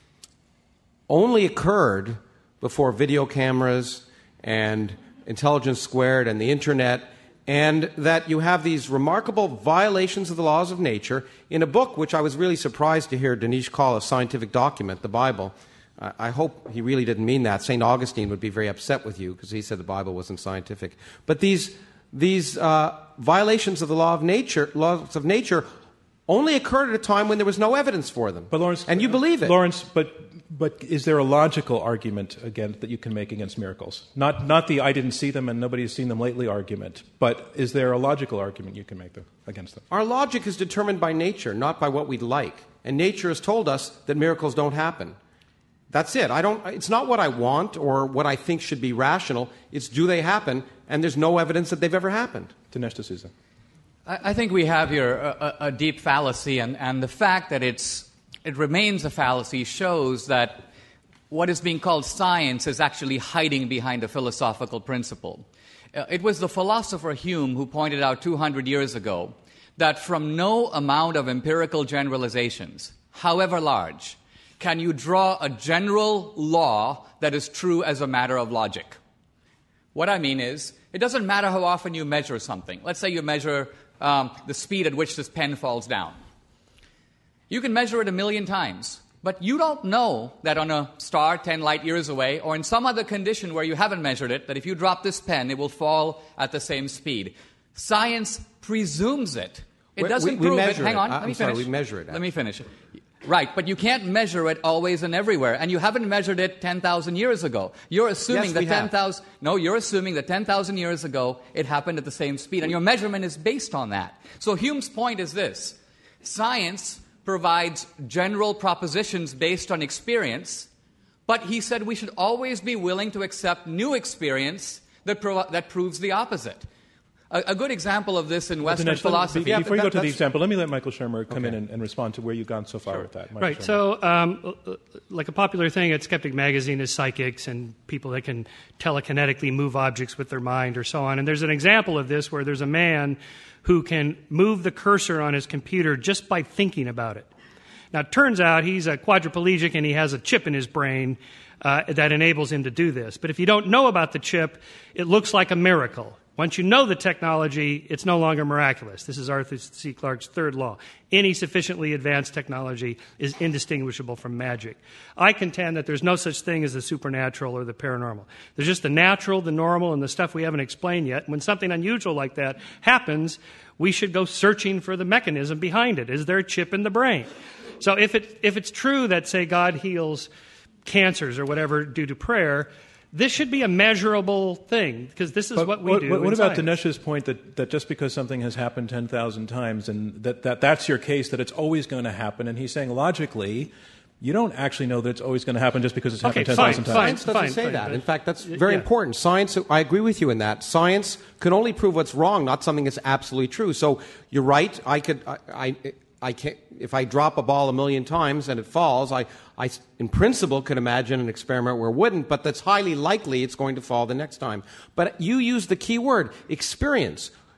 only occurred before video cameras and intelligence squared and the internet, and that you have these remarkable violations of the laws of nature in a book which I was really surprised to hear Dinesh call a scientific document, the Bible. I hope he really didn't mean that. Saint Augustine would be very upset with you because he said the Bible wasn't scientific. But these, these uh, violations of the law of nature, laws of nature only occurred at a time when there was no evidence for them. But Lawrence, and you believe it. Lawrence, but, but is there a logical argument again that you can make against miracles? Not, not the I didn't see them and nobody has seen them lately argument, but is there a logical argument you can make them, against them? Our logic is determined by nature, not by what we'd like. And nature has told us that miracles don't happen. That's it. I don't, it's not what I want or what I think should be rational. It's do they happen, and there's no evidence that they've ever happened. Dinesh D'Souza. I, I think we have here a, a, a deep fallacy, and, and the fact that it's, it remains a fallacy shows that what is being called science is actually hiding behind a philosophical principle. Uh, it was the philosopher Hume who pointed out two hundred years ago that from no amount of empirical generalizations, however large, can you draw a general law that is true as a matter of logic. What I mean is, it doesn't matter how often you measure something. Let's say you measure um, the speed at which this pen falls down. You can measure it a million times, but you don't know that on a star ten light years away or in some other condition where you haven't measured it, that if you drop this pen, it will fall at the same speed. Science presumes it. It We- doesn't we- we prove it. measure Hang it. on, I'm let me sorry, finish. we measure it. Let me finish. Right, but you can't measure it always and everywhere, and you haven't measured it ten thousand years ago. You're assuming Yes, that we have. ten thousand No, you're assuming that ten thousand years ago it happened at the same speed, and your measurement is based on that. So Hume's point is this. Science provides general propositions based on experience, but he said we should always be willing to accept new experience that, pro- that proves the opposite. A, a good example of this in Western Dinesh, let me- philosophy... be- Yeah, before but you go that- to the that's- example, let me let Michael Shermer come Okay. in and, and respond to where you've gone so far with that. Michael Right. Shermer. So, um, like a popular thing at Skeptic Magazine is psychics and people that can telekinetically move objects with their mind or so on. And there's an example of this where there's a man who can move the cursor on his computer just by thinking about it. Now, it turns out he's a quadriplegic and he has a chip in his brain uh, that enables him to do this. But if you don't know about the chip, it looks like a miracle. Once you know the technology, it's no longer miraculous. This is Arthur C. Clarke's third law. Any sufficiently advanced technology is indistinguishable from magic. I contend that there's no such thing as the supernatural or the paranormal. There's just the natural, the normal, and the stuff we haven't explained yet. When something unusual like that happens, we should go searching for the mechanism behind it. Is there a chip in the brain? So if it if it's true that, say, God heals cancers or whatever due to prayer, this should be a measurable thing, because this is But what we what, do. What, what in about science. Dinesh's point that, that just because something has happened ten thousand times and that, that that's your case, that it's always going to happen? And he's saying logically, you don't actually know that it's always going to happen just because it's Okay, happened ten fine, thousand fine. times. Science doesn't fine, say fine, that. but- In fact, that's very yeah. important. Science, I agree with you in that. Science can only prove what's wrong, not something that's absolutely true. So you're right. I could, I, I, I can't, if I drop a ball a million times and it falls, I, I, in principle, could imagine an experiment where it wouldn't, but that's highly likely it's going to fall the next time. But you use the key word, experience.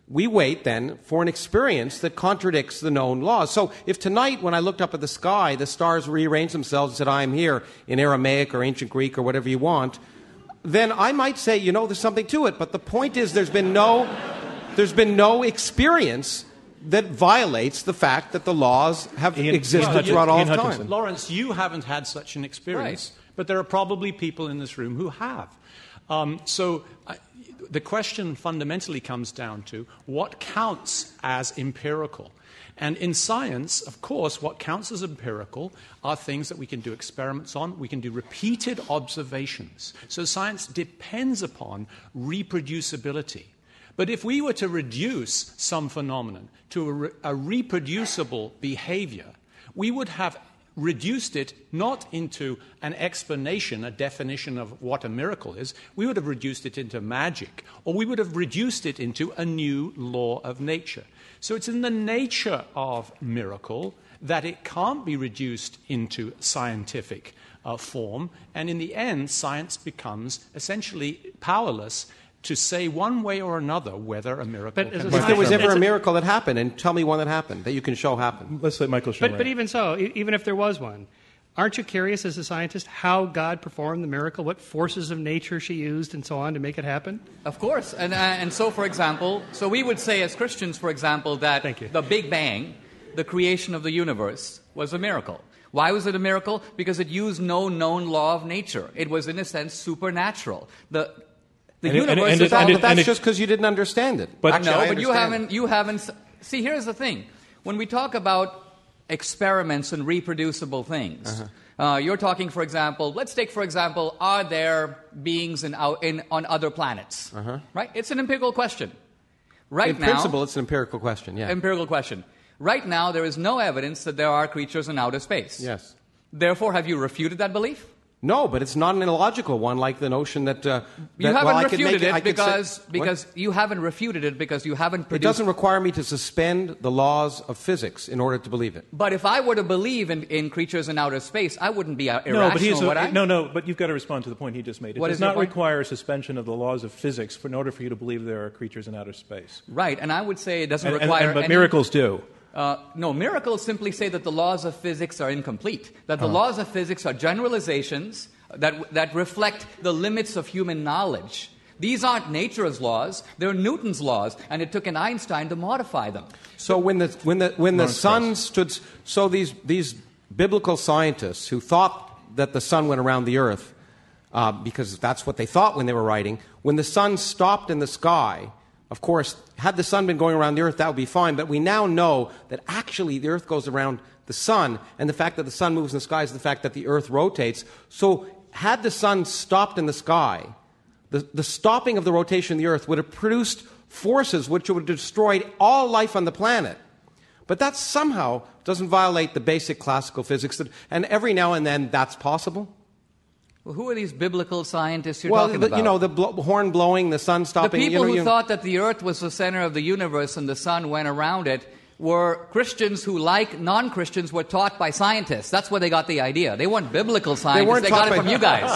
we wait then for an experience that contradicts the known laws. So if tonight, when I looked up at the sky, the stars rearranged themselves and said, I am here, in Aramaic or ancient Greek or whatever you want, then I might say, you know, there's something to it. But the point is there's been no, there's been no experience that violates the fact that the laws have Ian, existed well, throughout Ian all Hutchinson. time. Lawrence, you haven't had such an experience, Right. but there are probably people in this room who have. Um, so uh, the question fundamentally comes down to what counts as empirical. And in science, of course, what counts as empirical are things that we can do experiments on. We can do repeated observations. So science depends upon reproducibility. But if we were to reduce some phenomenon to a, re- a reproducible behavior, we would have reduced it not into an explanation, a definition of what a miracle is. We would have reduced it into magic, or we would have reduced it into a new law of nature. So it's in the nature of miracle that it can't be reduced into scientific uh, form, and in the end, science becomes essentially powerless to say one way or another whether a miracle But can as a be If there was It's ever a- a miracle that happened, and tell me one that happened, that you can show happened. Let's let Michael show But, but even so, e- even if there was one, aren't you curious as a scientist how God performed the miracle, what forces of nature she used, and so on to make it happen? Of course. And, uh, and so, for example, so we would say as Christians, for example, that Thank you. the Big Bang, the creation of the universe, was a miracle. Why was it a miracle? Because it used no known law of nature. It was, in a sense, supernatural. The, the And it- and it- universe and is it- all... and it- But that's and it- just because you didn't understand it. But- Actually, no, I but you understand haven't, you haven't... See, here's the thing. When we talk about experiments and reproducible things, uh-huh. uh, you're talking, for example, let's take, for example, are there beings in, out- in, on other planets? Uh-huh. Right? It's an empirical question. Right In now, principle, it's an empirical question, yeah. empirical question. Right now, there is no evidence that there are creatures in outer space. Yes. Therefore, have you refuted that belief? No, but it's not an illogical one, like the notion that... Uh, You that, haven't well, I could refuted make I it could say- because, What? because you haven't refuted it because you haven't It produced... doesn't require me to suspend the laws of physics in order to believe it. But if I were to believe in, in creatures in outer space, I wouldn't be uh, irrational, No, but he's would I? no, no. But you've got to respond to the point he just made. It What does is your not point? require a suspension of the laws of physics for, in order for you to believe there are creatures in outer space. Right, and I would say it doesn't And, and- require and- but any... miracles do. Uh, no, miracles simply say that the laws of physics are incomplete, that the laws of physics are generalizations that, that reflect the limits of human knowledge. These aren't nature's laws, they're Newton's laws, and it took an Einstein to modify them. So when the when the when the Lawrence sun Krauss. stood, so these these biblical scientists who thought that the sun went around the earth, uh, because that's what they thought when they were writing. When the sun stopped in the sky, of course, had the sun been going around the earth, that would be fine. But we now know that actually the earth goes around the sun, and the fact that the sun moves in the sky is the fact that the earth rotates. So had the sun stopped in the sky, the, the stopping of the rotation of the earth would have produced forces which would have destroyed all life on the planet. But that somehow doesn't violate the basic classical physics. That, and every now and then that's possible. Well, who are these biblical scientists you're well, talking the, about? you know, the blo- horn blowing, the sun the stopping. people you know, who you, thought that the earth was the center of the universe and the sun went around it were Christians who, like non-Christians, were taught by scientists. That's where they got the idea. They weren't biblical scientists. weren't They got taught it by- from you guys.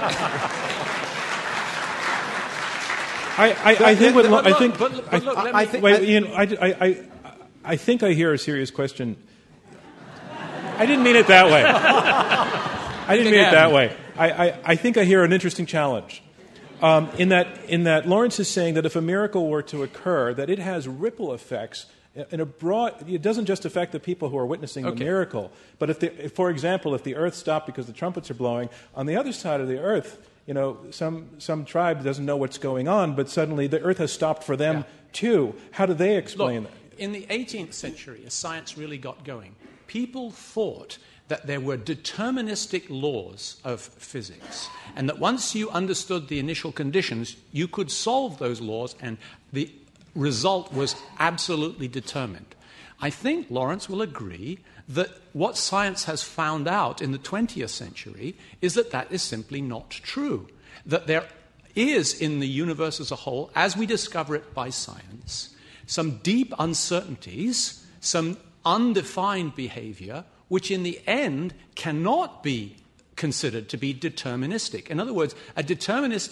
I, I, I think. But What, I look, think. but look, but look, I, let I me- think. Wait, Ian. I, I, I, I think I hear a serious question. I didn't mean it that way. I didn't mean it that way. I, I, I think I hear an interesting challenge. Um, in that, in that Lawrence is saying that if a miracle were to occur, that it has ripple effects in a broad. It doesn't just affect the people who are witnessing the Okay. miracle, but if, the, if, for example, if the earth stopped because the trumpets are blowing, on the other side of the earth, you know, some some tribe doesn't know what's going on, but suddenly the earth has stopped for them Yeah. too. How do they explain Look, that? in the eighteenth century, as science really got going, people thought that there were deterministic laws of physics, and that once you understood the initial conditions, you could solve those laws, and the result was absolutely determined. I think Lawrence will agree that what science has found out in the twentieth century is that that is simply not true, that there is in the universe as a whole, as we discover it by science, some deep uncertainties, some undefined behavior, which in the end cannot be considered to be deterministic. In other words, a deterministic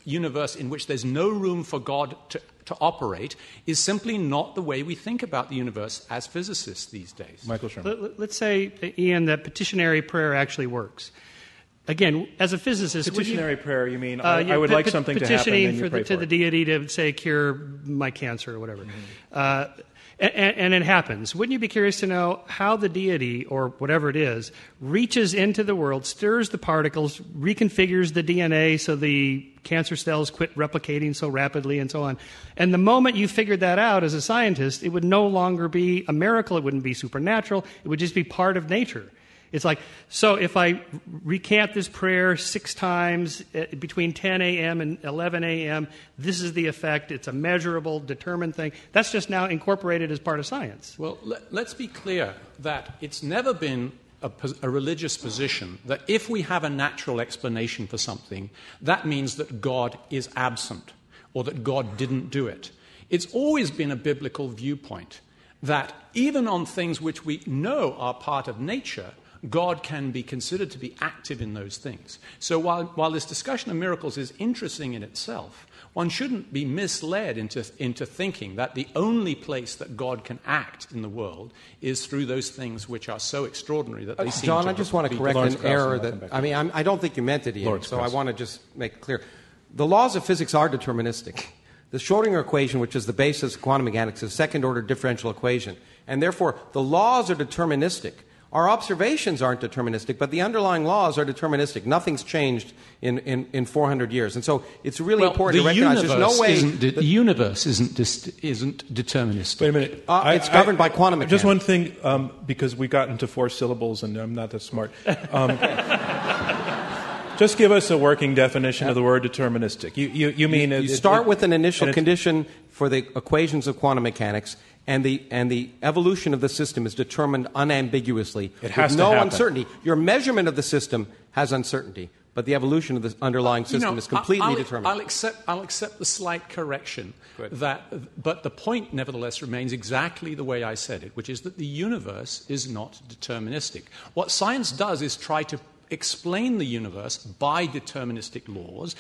universe in which there's no room for God to, to operate is simply not the way we think about the universe as physicists these days. Michael Sherman. Let, let's say, Ian, that petitionary prayer actually works. Again, as a physicist, Petitionary you, prayer, you mean, uh, I, you I would pe- like pe- something to happen, petitioning and you for pray the, to for the it. deity to, say, cure my cancer or whatever. Mm-hmm. Uh, and, and it happens. Wouldn't you be curious to know how the deity, or whatever it is, reaches into the world, stirs the particles, reconfigures the D N A so the cancer cells quit replicating so rapidly and so on. And the moment you figured that out as a scientist, it would no longer be a miracle, it wouldn't be supernatural, it would just be part of nature. It's like, so if I recant this prayer six times between ten a.m. and eleven a.m., this is the effect. It's a measurable, determined thing. That's just now incorporated as part of science. Well, let, let's be clear that it's never been a, a religious position that if we have a natural explanation for something, that means that God is absent or that God didn't do it. It's always been a biblical viewpoint that even on things which we know are part of nature, God can be considered to be active in those things. So while, while this discussion of miracles is interesting in itself, one shouldn't be misled into, into thinking that the only place that God can act in the world is through those things which are so extraordinary that they Uh, seem John, to I just want to be correct Lawrence an Krauss, error and I'll that, come back I mean, I'm, I don't think you meant it, Ian, Lawrence so Krauss. I want to just make it clear. The laws of physics are deterministic. The Schrodinger equation, which is the basis of quantum mechanics, is a second-order differential equation. And therefore, the laws are deterministic. Our observations aren't deterministic, but the underlying laws are deterministic. Nothing's changed in, in, in four hundred years. And so it's really well, important the to recognize there's no way... Isn't de- the universe isn't, dis- isn't deterministic. Wait a minute. Uh, it's governed by quantum mechanics. Just one thing, um, because we got into four syllables and I'm not that smart. Um, just give us a working definition of the word deterministic. You, you, you mean... You, it, you start it, with an initial and condition for the equations of quantum mechanics, and the, and the evolution of the system is determined unambiguously. It has with to no happen. uncertainty. Your measurement of the system has uncertainty, but the evolution of the underlying system You know, is completely I'll, determined. I'll accept, I'll accept the slight correction. That, but the point, nevertheless, remains exactly the way I said it, which is that the universe is not deterministic. What science does is try to explain the universe by deterministic laws,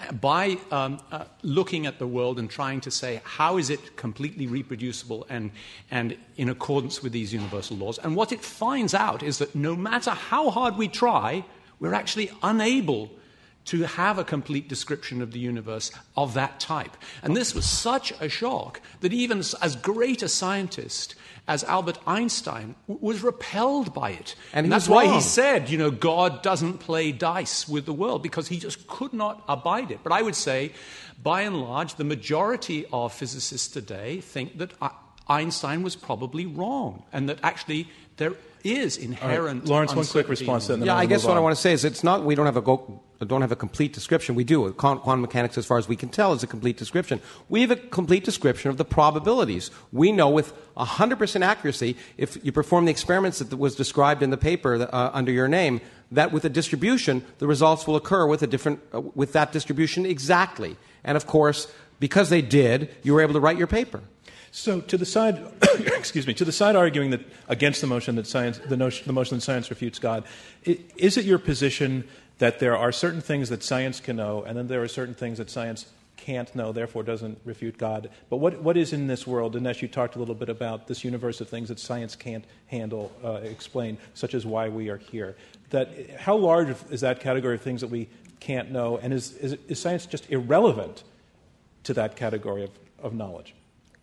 by um, uh, looking at the world and trying to say how is it completely reproducible and, and in accordance with these universal laws. And what it finds out is that no matter how hard we try, we're actually unable to have a complete description of the universe of that type. And this was such a shock that even as great a scientist as Albert Einstein w- was repelled by it. And, and that's he why wrong. he said, you know, God doesn't play dice with the world, because he just could not abide it. But I would say, by and large, the majority of physicists today think that I- Einstein was probably wrong, and that actually there is inherent Right. Lawrence, one quick uncertainty response in then. the then Yeah, we'll I guess move what I on. want to say is it's not we don't have a go, don't have a complete description. We do. Quantum, quantum mechanics, as far as we can tell, is a complete description. We have a complete description of the probabilities. We know with one hundred percent accuracy, if you perform the experiments that was described in the paper uh, under your name, that with a distribution, the results will occur with a different uh, with that distribution exactly. And of course, because they did, you were able to write your paper. So, to the side, excuse me, to the side arguing that against the motion that science, the, notion, the motion that science refutes God, i- is it your position that there are certain things that science can know, and then there are certain things that science can't know, therefore doesn't refute God? But what what is in this world? Dinesh, you talked a little bit about this universe of things that science can't handle, uh, explain, such as why we are here. That how large is that category of things that we can't know, and is is, is science just irrelevant to that category of, of knowledge?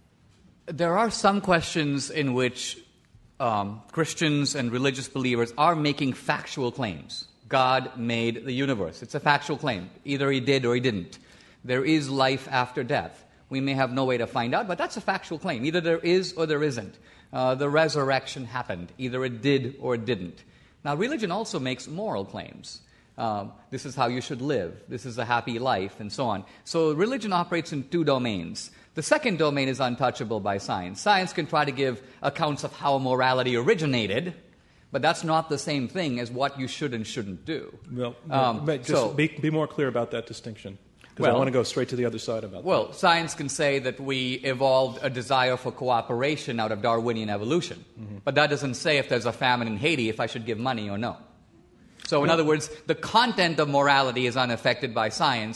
There are some questions in which um, Christians and religious believers are making factual claims. God made the universe. It's a factual claim. Either he did or he didn't. There is life after death. We may have no way to find out, but that's a factual claim. Either there is or there isn't. Uh, the resurrection happened. Either it did or it didn't. Now, religion also makes moral claims. Um, this is how you should live. This is a happy life, and so on. So religion operates in two domains. The second domain is untouchable by science. Science can try to give accounts of how morality originated, but that's not the same thing as what you should and shouldn't do. Well, Um, but just so- be, be more clear about that distinction, because I Well- want to go straight to the other side about Well, science can say that we evolved a desire for cooperation out of Darwinian evolution, Mm-hmm. but that doesn't say if there's a famine in Haiti if I should give money or no. So, in other words, the content of morality is unaffected by science,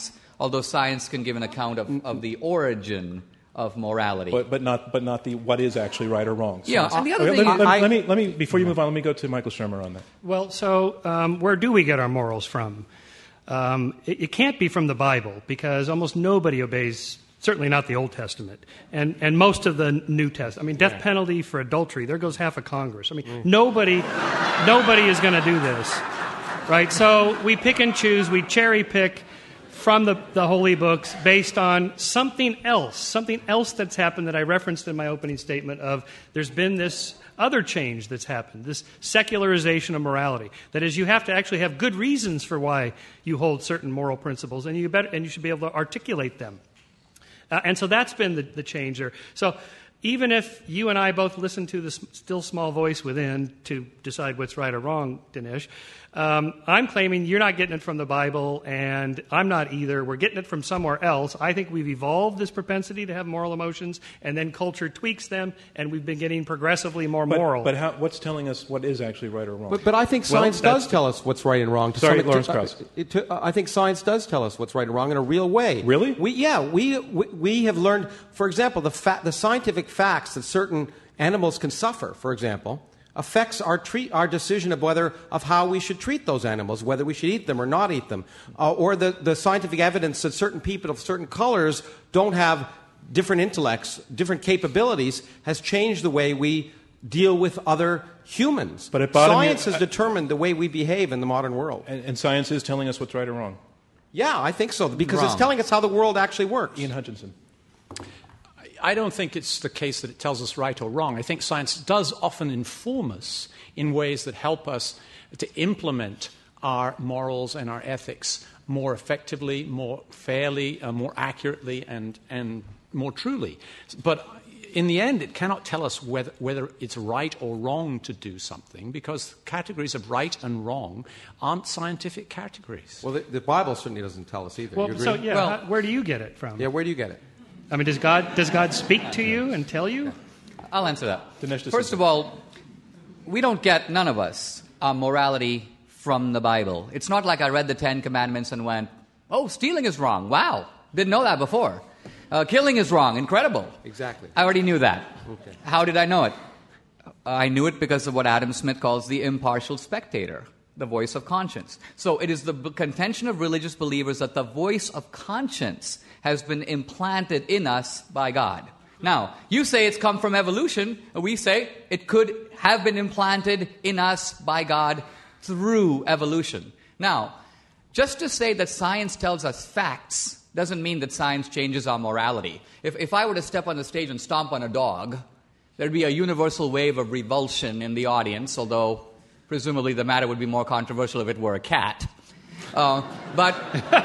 although science can give an account of, of the origin of morality. But, but not but not the what is actually right or wrong. So Yeah, and the other okay, thing... let, me, let, I- let me let me before you move on, let me go to Michael Shermer on that. Well, so um, where do we get our morals from? Um, it, it can't be from the Bible, because almost nobody obeys, certainly not the Old Testament, and, and most of the New Testament. I mean, death Yeah. penalty for adultery, there goes half of Congress. I mean, mm. nobody, nobody is going to do this, right? So we pick and choose, we cherry pick from the, the holy books based on something else, something else that's happened that I referenced in my opening statement of there's been this other change that's happened, this secularization of morality. That is, you have to actually have good reasons for why you hold certain moral principles, and you better, and you should be able to articulate them. Uh, and so that's been the, the change there. So even if you and I both listen to the still small voice within to decide what's right or wrong, Dinesh, um, I'm claiming you're not getting it from the Bible, and I'm not either. We're getting it from somewhere else. I think we've evolved this propensity to have moral emotions, and then culture tweaks them, and we've been getting progressively more But, moral. but how, what's telling us what is actually right or wrong? But, but I think Well, science that's does tell us what's right and wrong. To Sorry, some, Lawrence to, Krauss. Uh, it- to, uh, I think science does tell us what's right and wrong in a real way. Really? We, yeah, we, we, we have learned, for example, the, fa- the scientific facts that certain animals can suffer, for example, affects our treat, our decision of whether of how we should treat those animals, whether we should eat them or not eat them, uh, or the, the scientific evidence that certain people of certain colors don't have different intellects, different capabilities, has changed the way we deal with other humans. But at bottom, science you- has determined the way we behave in the modern world. and, and science is telling us what's right or wrong. Yeah, I think so, because Wrong. it's telling us how the world actually works. Ian Hutchinson. I don't think it's the case that it tells us right or wrong. I think science does often inform us in ways that help us to implement our morals and our ethics more effectively, more fairly, uh, more accurately, and, and more truly. But in the end, it cannot tell us whether, whether it's right or wrong to do something, because categories of right and wrong aren't scientific categories. Well, the, the Bible certainly doesn't tell us either. well, you agree? so yeah, Well- how, where do you get it from? Yeah, where do you get it? I mean, does God does God speak to you and tell you? I'll answer that. Dinesh D'Souza. First of all, we don't get, none of us, our morality from the Bible. It's not like I read the Ten Commandments and went, oh, stealing is wrong. Wow, didn't know that before. Uh, killing is wrong. Incredible. Exactly. I already knew that. Okay. How did I know it? I knew it because of what Adam Smith calls the impartial spectator, the voice of conscience. So it is the b- contention of religious believers that the voice of conscience has been implanted in us by God. Now, you say it's come from evolution, and we say it could have been implanted in us by God through evolution. Now, just to say that science tells us facts doesn't mean that science changes our morality. If, if I were to step on the stage and stomp on a dog, there'd be a universal wave of revulsion in the audience, although presumably the matter would be more controversial if it were a cat. Uh, but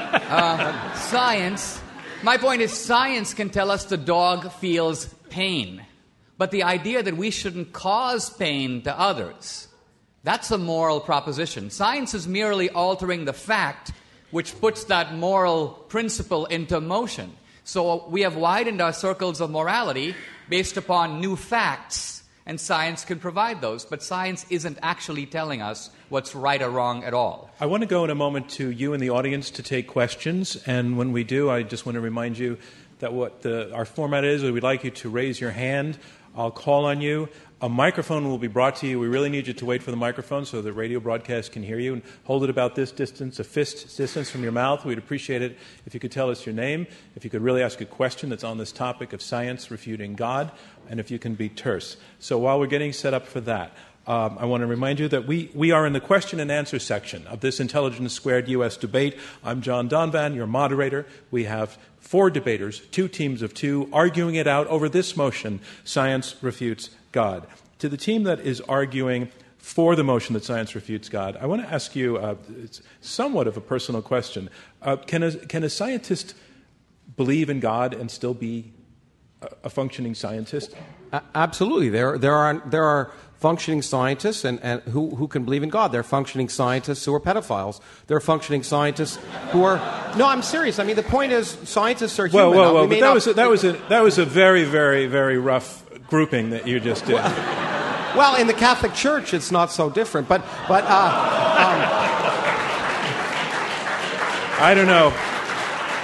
uh, science, my point is science can tell us the dog feels pain. But the idea that we shouldn't cause pain to others, that's a moral proposition. Science is merely altering the fact which puts that moral principle into motion. So we have widened our circles of morality based upon new facts, and science can provide those. But science isn't actually telling us what's right or wrong at all. I want to go in a moment to you in the audience to take questions, and when we do, I just want to remind you that what the, our format is, we'd like you to raise your hand. I'll call on you. A microphone will be brought to you. We really need you to wait for the microphone so the radio broadcast can hear you, and hold it about this distance, a fist distance from your mouth. We'd appreciate it if you could tell us your name, if you could really ask a question that's on this topic of science refuting God, and if you can be terse. So while we're getting set up for that, Um, I want to remind you that we, we are in the question and answer section of this Intelligence Squared U S debate. I'm John Donvan, your moderator. We have four debaters, two teams of two, arguing it out over this motion, Science Refutes God. To the team that is arguing for the motion that science refutes God, I want to ask you uh, it's somewhat of a personal question. Uh, can, a, can a scientist believe in God and still be a, a functioning scientist? A- absolutely. There, there are there are functioning scientists and, and who, who can believe in God. There are functioning scientists who are pedophiles. There are functioning scientists who are... No, I'm serious. I mean, the point is scientists are human. Whoa, whoa, Now, whoa! we may But that not- was a, that was a that was a very, very, very rough grouping that you just did. Well, in the Catholic Church, it's not so different. But but uh, um, I don't know.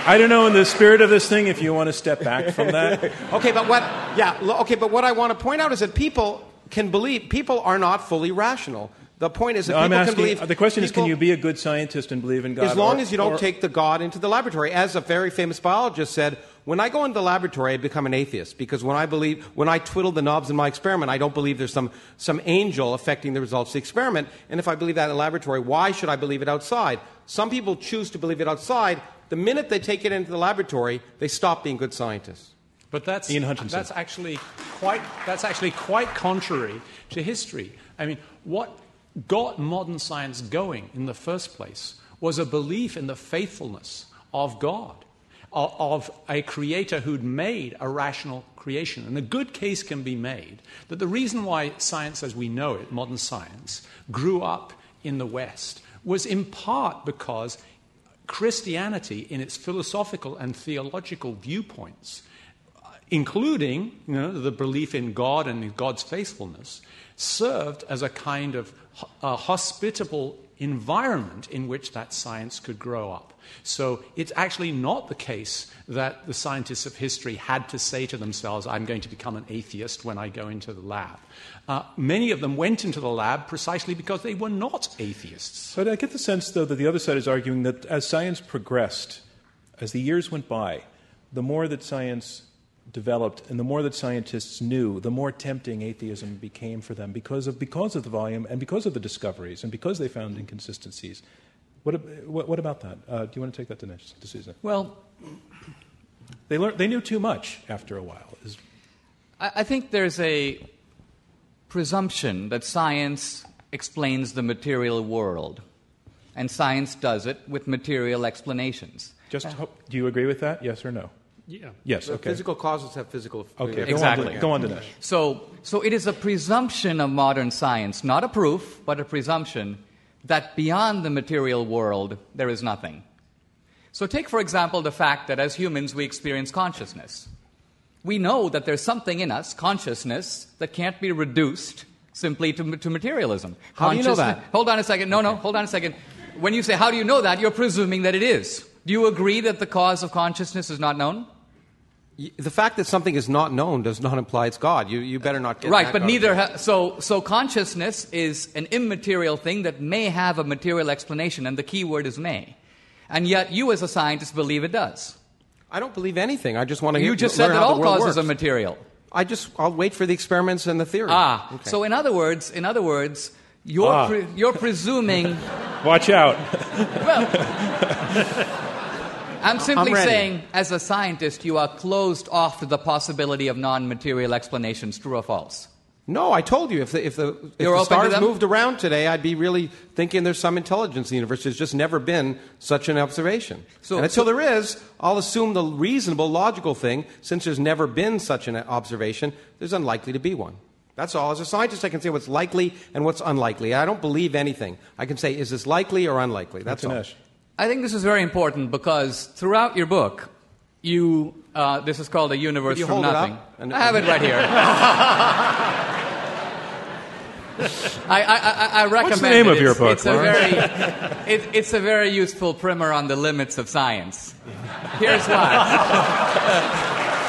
I don't know, in the spirit of this thing, if you want to step back from that. Okay, but what? Yeah. l- Okay, but what I want to point out is that people can believe. People are not fully rational. The point is that No, I'm people asking, can believe. the question is, people- can you be a good scientist and believe in God? As long or- as you don't or- take the God into the laboratory. As a very famous biologist said, when I go into the laboratory, I become an atheist. Because when I believe, when I twiddle the knobs in my experiment, I don't believe there's some, some angel affecting the results of the experiment. And if I believe that in the laboratory, why should I believe it outside? Some people choose to believe it outside. The minute they take it into the laboratory, they stop being good scientists. But that's, Ian Hutchinson. that's, actually quite, that's actually quite contrary to history. I mean, what got modern science going in the first place was a belief in the faithfulness of God, of, of a creator who'd made a rational creation. And a good case can be made that the reason why science as we know it, modern science, grew up in the West was in part because Christianity, in its philosophical and theological viewpoints, including you know, the belief in God and in God's faithfulness, served as a kind of a hospitable environment in which that science could grow up. So it's actually not the case that the scientists of history had to say to themselves, I'm going to become an atheist when I go into the lab. Uh, many of them went into the lab precisely because they were not atheists. But I get the sense, though, that the other side is arguing that as science progressed, as the years went by, the more that science developed and the more that scientists knew, the more tempting atheism became for them because of because of the volume and because of the discoveries and because they found inconsistencies. What what, what about that? Uh, do you want to take that to next, to Susan? Well, They learned they knew too much after a while. Is- I, I think there's a presumption that science explains the material world, and science does it with material explanations. Just hope, do you agree with that? Yes or no? Yeah. Yes. The Okay. Physical causes have physical. Okay. Exactly. Go on, to, go on, Dinesh. So, so it is a presumption of modern science, not a proof, but a presumption that beyond the material world there is nothing. So take, for example, the fact that as humans we experience consciousness. We know that there's something in us, consciousness, that can't be reduced simply to, to materialism. How do you know that? Hold on a second. No, no, hold on a second. When you say, how do you know that, you're presuming that it is. Do you agree that the cause of consciousness is not known? The fact that something is not known does not imply it's God. You, you better not get Right, that but out of neither. it. Ha- so, so consciousness is an immaterial thing that may have a material explanation, and the key word is may. And yet, you as a scientist believe it does. I don't believe anything. I just want to hear. You just learn said that how the all world causes works. are material. I just I'll wait for the experiments and the theory. Ah, Okay. so in other words, in other words, you're Ah. pre- you're presuming. Watch out. Well, I'm simply I'm ready. saying, as a scientist, you are closed off to the possibility of non-material explanations. True or false? No, I told you if the if the, if You're the open to stars them? moved around today, I'd be really thinking there's some intelligence in the universe. There's just never been such an observation. So- and until so- there is, I'll assume the reasonable, logical thing. Since there's never been such an observation, there's unlikely to be one. That's all. As a scientist, I can say what's likely and what's unlikely. I don't believe anything. I can say, is this likely or unlikely? That's all. Dinesh. I think this is very important because throughout your book, you uh, this is called a universe Could you from hold it nothing. up? And- I have it right here. I, I, I, I recommend the name it. of your It's- book, It's a Lawrence? very, it, it's a very useful primer on the limits of science. Here's why.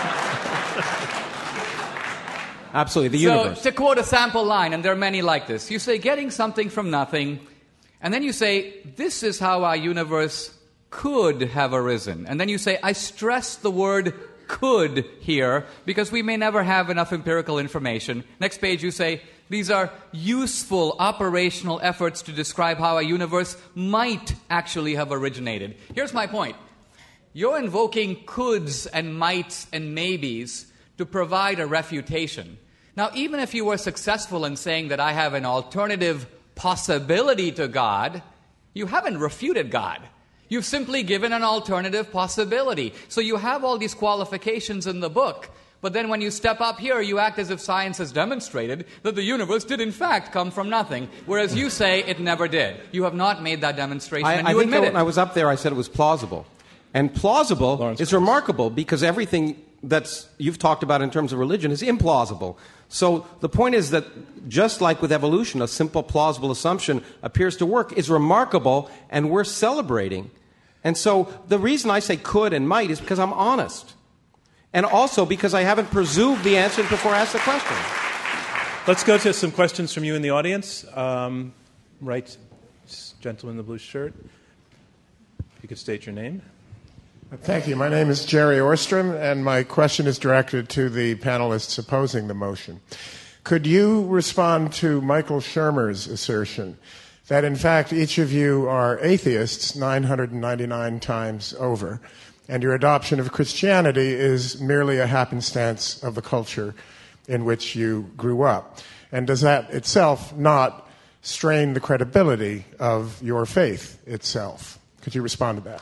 Absolutely, the So, universe. to quote a sample line, and there are many like this, you say, getting something from nothing, and then you say, this is how our universe could have arisen. And then you say, I stress the word could here because we may never have enough empirical information. Next page, you say, these are useful operational efforts to describe how a universe might actually have originated. Here's my point. You're invoking coulds and mights and maybes to provide a refutation. Now, even if you were successful in saying that I have an alternative possibility to God, you haven't refuted God. You've simply given an alternative possibility. So you have all these qualifications in the book, but then when you step up here, you act as if science has demonstrated that the universe did in fact come from nothing, whereas you say it never did. You have not made that demonstration, I, and I you think admit that it. when I was up there, I said it was plausible. And plausible Lawrence, is please. remarkable because everything that's you've talked about in terms of religion is implausible. So the point is that just like with evolution, a simple plausible assumption appears to work is remarkable, and we're celebrating And so the reason I say could and might is because I'm honest. And also because I haven't presumed the answers before I ask the question. Let's go to some questions from you in the audience. Um, right, gentleman in the blue shirt. If you could state your name. Thank you. My name is Jerry Orstrom, and my question is directed to the panelists opposing the motion. Could you respond to Michael Shermer's assertion that, in fact, each of you are atheists nine hundred ninety-nine times over, and your adoption of Christianity is merely a happenstance of the culture in which you grew up? And does that itself not strain the credibility of your faith itself? Could you respond to that?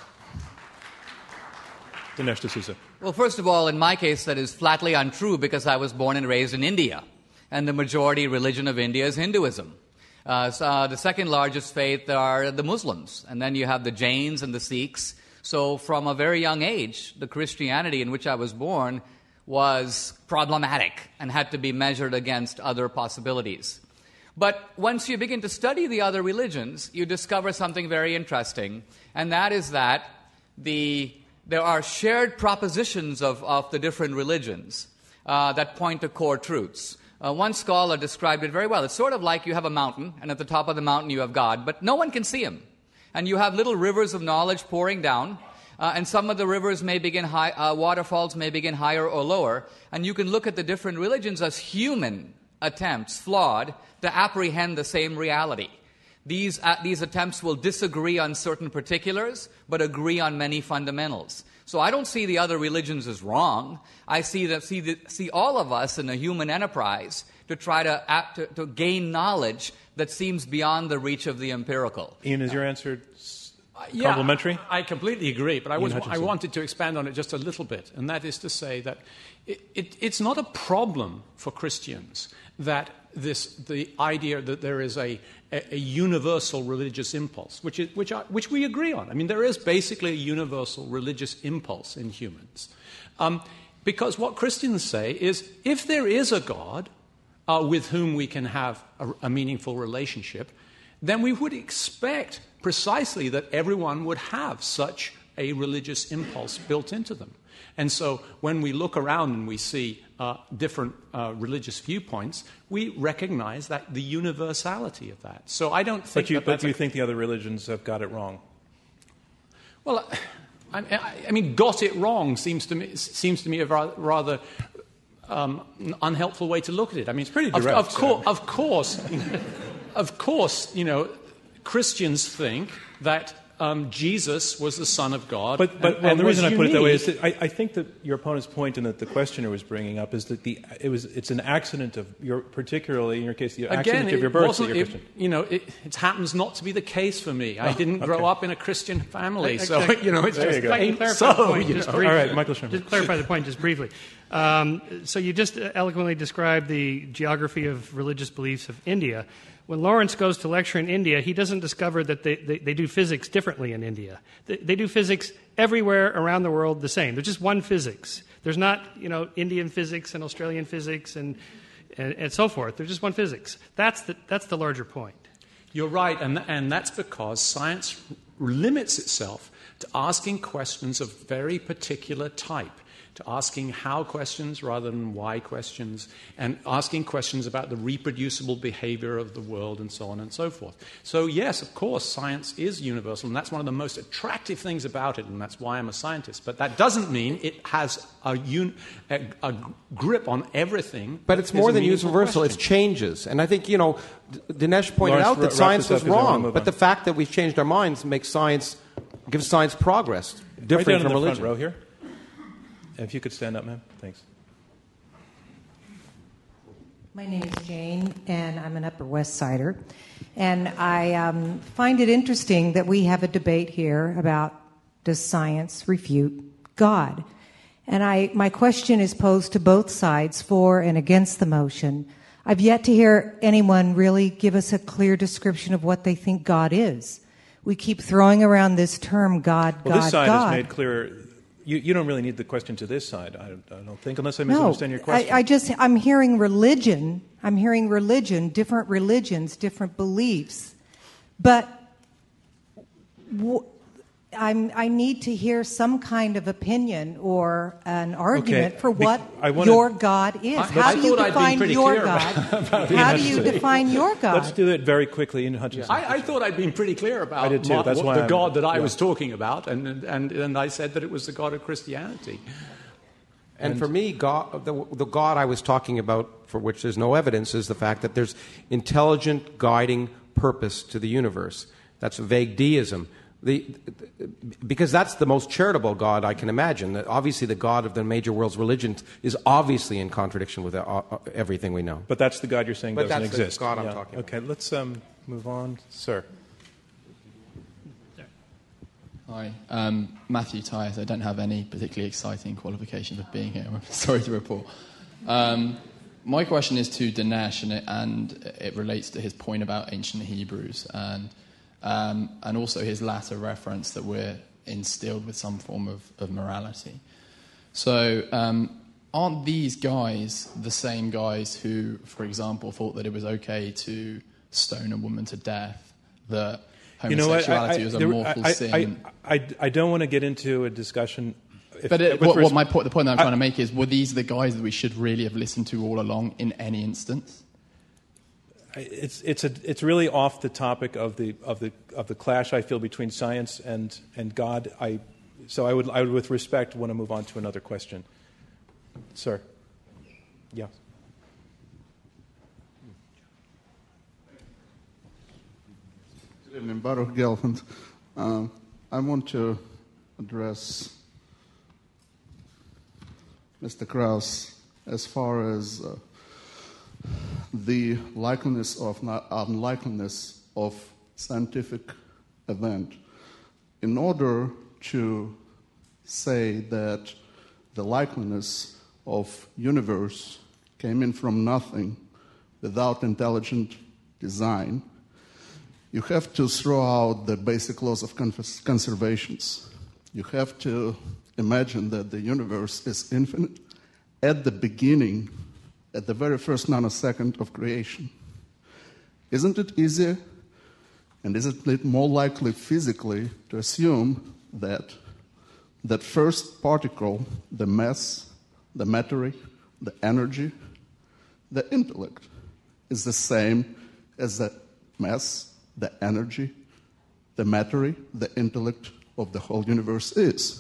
Dinesh D'Souza. Well, first of all, in my case, that is flatly untrue because I was born and raised in India, and the majority religion of India is Hinduism. Uh, so, uh, the second largest faith are the Muslims, and then you have the Jains and the Sikhs. So from a very young age, the Christianity in which I was born was problematic and had to be measured against other possibilities. But once you begin to study the other religions, you discover something very interesting, and that is that the there are shared propositions of, of the different religions uh, that point to core truths. Uh, one scholar described it very well. It's sort of like you have a mountain, and at the top of the mountain you have God, but no one can see him. And you have little rivers of knowledge pouring down, uh, and some of the rivers may begin high, uh, waterfalls may begin higher or lower, and you can look at the different religions as human attempts, flawed, to apprehend the same reality. These, uh, these attempts will disagree on certain particulars, but agree on many fundamentals. So I don't see the other religions as wrong. I see, that, see, the, see all of us in a human enterprise to try to, act, to, to gain knowledge that seems beyond the reach of the empirical. Ian, is your answer uh, yeah, complimentary? I, I completely agree, but I, was, I wanted to expand on it just a little bit, and that is to say that it, it, it's not a problem for Christians that this the idea that there is a, a, a universal religious impulse, which is which I, which we agree on. I mean, there is basically a universal religious impulse in humans, um, because what Christians say is, if there is a God uh, with whom we can have a, a meaningful relationship, then we would expect precisely that everyone would have such a religious impulse built into them. And so when we look around and we see uh, different uh, religious viewpoints, we recognize that the universality of that. So I don't think But you, that but that's do you a, think the other religions have got it wrong? Well, I, I, I mean, got it wrong seems to me seems to me a rather, rather um, unhelpful way to look at it. I mean, it's pretty of, direct. Of, course, of course, of course, you know, Christians think that Um, Jesus was the Son of God. But, but and, and and the reason I unique. put it that way is that I, I think that your opponent's point and that the questioner was bringing up is that the it was it's an accident of your, particularly in your case, the Again, accident of your birth that wasn't, you're it, Christian. you know, it, it happens not to be the case for me. I Oh, didn't grow okay. up in a Christian family, I- so I- you know, it's There just you go. plain Clarify so. the point You just know. briefly. All right, Michael Sherman. Just clarify the point just briefly. Um, so you just eloquently described the geography of religious beliefs of India. When Lawrence goes to lecture in India, he doesn't discover that they, they, they do physics differently in India. They, they do physics everywhere around the world the same. There's just one physics. There's not, you know, Indian physics and Australian physics and, and, and so forth. There's just one physics. That's the, that's the larger point. You're right, and, and that's because science limits itself to asking questions of very particular type, to asking how questions rather than why questions, and asking questions about the reproducible behavior of the world and so on and so forth. So yes, of course, science is universal, and that's one of the most attractive things about it, and that's why I'm a scientist. But that doesn't mean it has a, un- a, a grip on everything. But it's Is more a than meaningful universal. question. It's changes. And I think, you know, D- Dinesh pointed Lawrence, out that wrap science this up was 'cause I wanna wrong. move But on. the fact that we've changed our minds makes science, gives science progress, Right different down in from the religion. front row here. If you could stand up, ma'am. Thanks. My name is Jane, and I'm an Upper West Sider. And I um, find it interesting that we have a debate here about, does science refute God? And I, my question is posed to both sides, for and against the motion. I've yet to hear anyone really give us a clear description of what they think God is. We keep throwing around this term, God, Well, God, this side God. has made clear. You, you don't really need the question to this side, I, I don't think, unless I No, misunderstand your question. I, I just, I'm hearing religion. I'm hearing religion, different religions, different beliefs. But w- I'm, I need to hear some kind of opinion or an argument Okay, for be- what I wanna- your God is. I- How I do you thought I'd been define pretty your clear God? about- How do you define your God? Let's do it very quickly in Hutchinson. I, I thought I'd been pretty clear about I did too. my- That's what why the I'm- God that I yeah. was talking about, and, and, and I said that it was the God of Christianity. And for me, God, the, the God I was talking about, for which there's no evidence, is the fact that there's intelligent guiding purpose to the universe. That's a vague deism. The, because that's the most charitable God I can imagine. Obviously, the God of the major world's religions is obviously in contradiction with uh, everything we know. But that's the God you're saying But doesn't that's the exist. God I'm talking about. Okay, let's um, move on. Sir. Hi, um, Matthew Tyus. I don't have any particularly exciting qualifications of being here. I'm sorry to report. Um, my question is to Dinesh, and it, and it relates to his point about ancient Hebrews and um, and also his latter reference that we're instilled with some form of, of morality. So, um, aren't these guys the same guys who, for example, thought that it was okay to stone a woman to death? That homosexuality was a there- mortal I, sin. I, I, I don't want to get into a discussion. If, But it, with what, res- what my point, the point that I'm I- trying to make is, were these the guys that we should really have listened to all along in any instance? It's it's a it's really off the topic of the of the of the clash I feel between science and, and God. I so I would I would with respect want to move on to another question. Sir. Yeah. Good evening, Baruch Gelfand. Um, I want to address Mister Krauss as far as uh, the likeliness of not unlikeliness of scientific event. In order to say that the likeliness of universe came in from nothing without intelligent design, you have to throw out the basic laws of conservation. You have to imagine that the universe is infinite at the beginning, at the very first nanosecond of creation. Isn't it easier, and isn't it more likely physically to assume that that first particle, the mass, the matter, the energy, the intellect, is the same as the mass, the energy, the matter, the intellect of the whole universe is?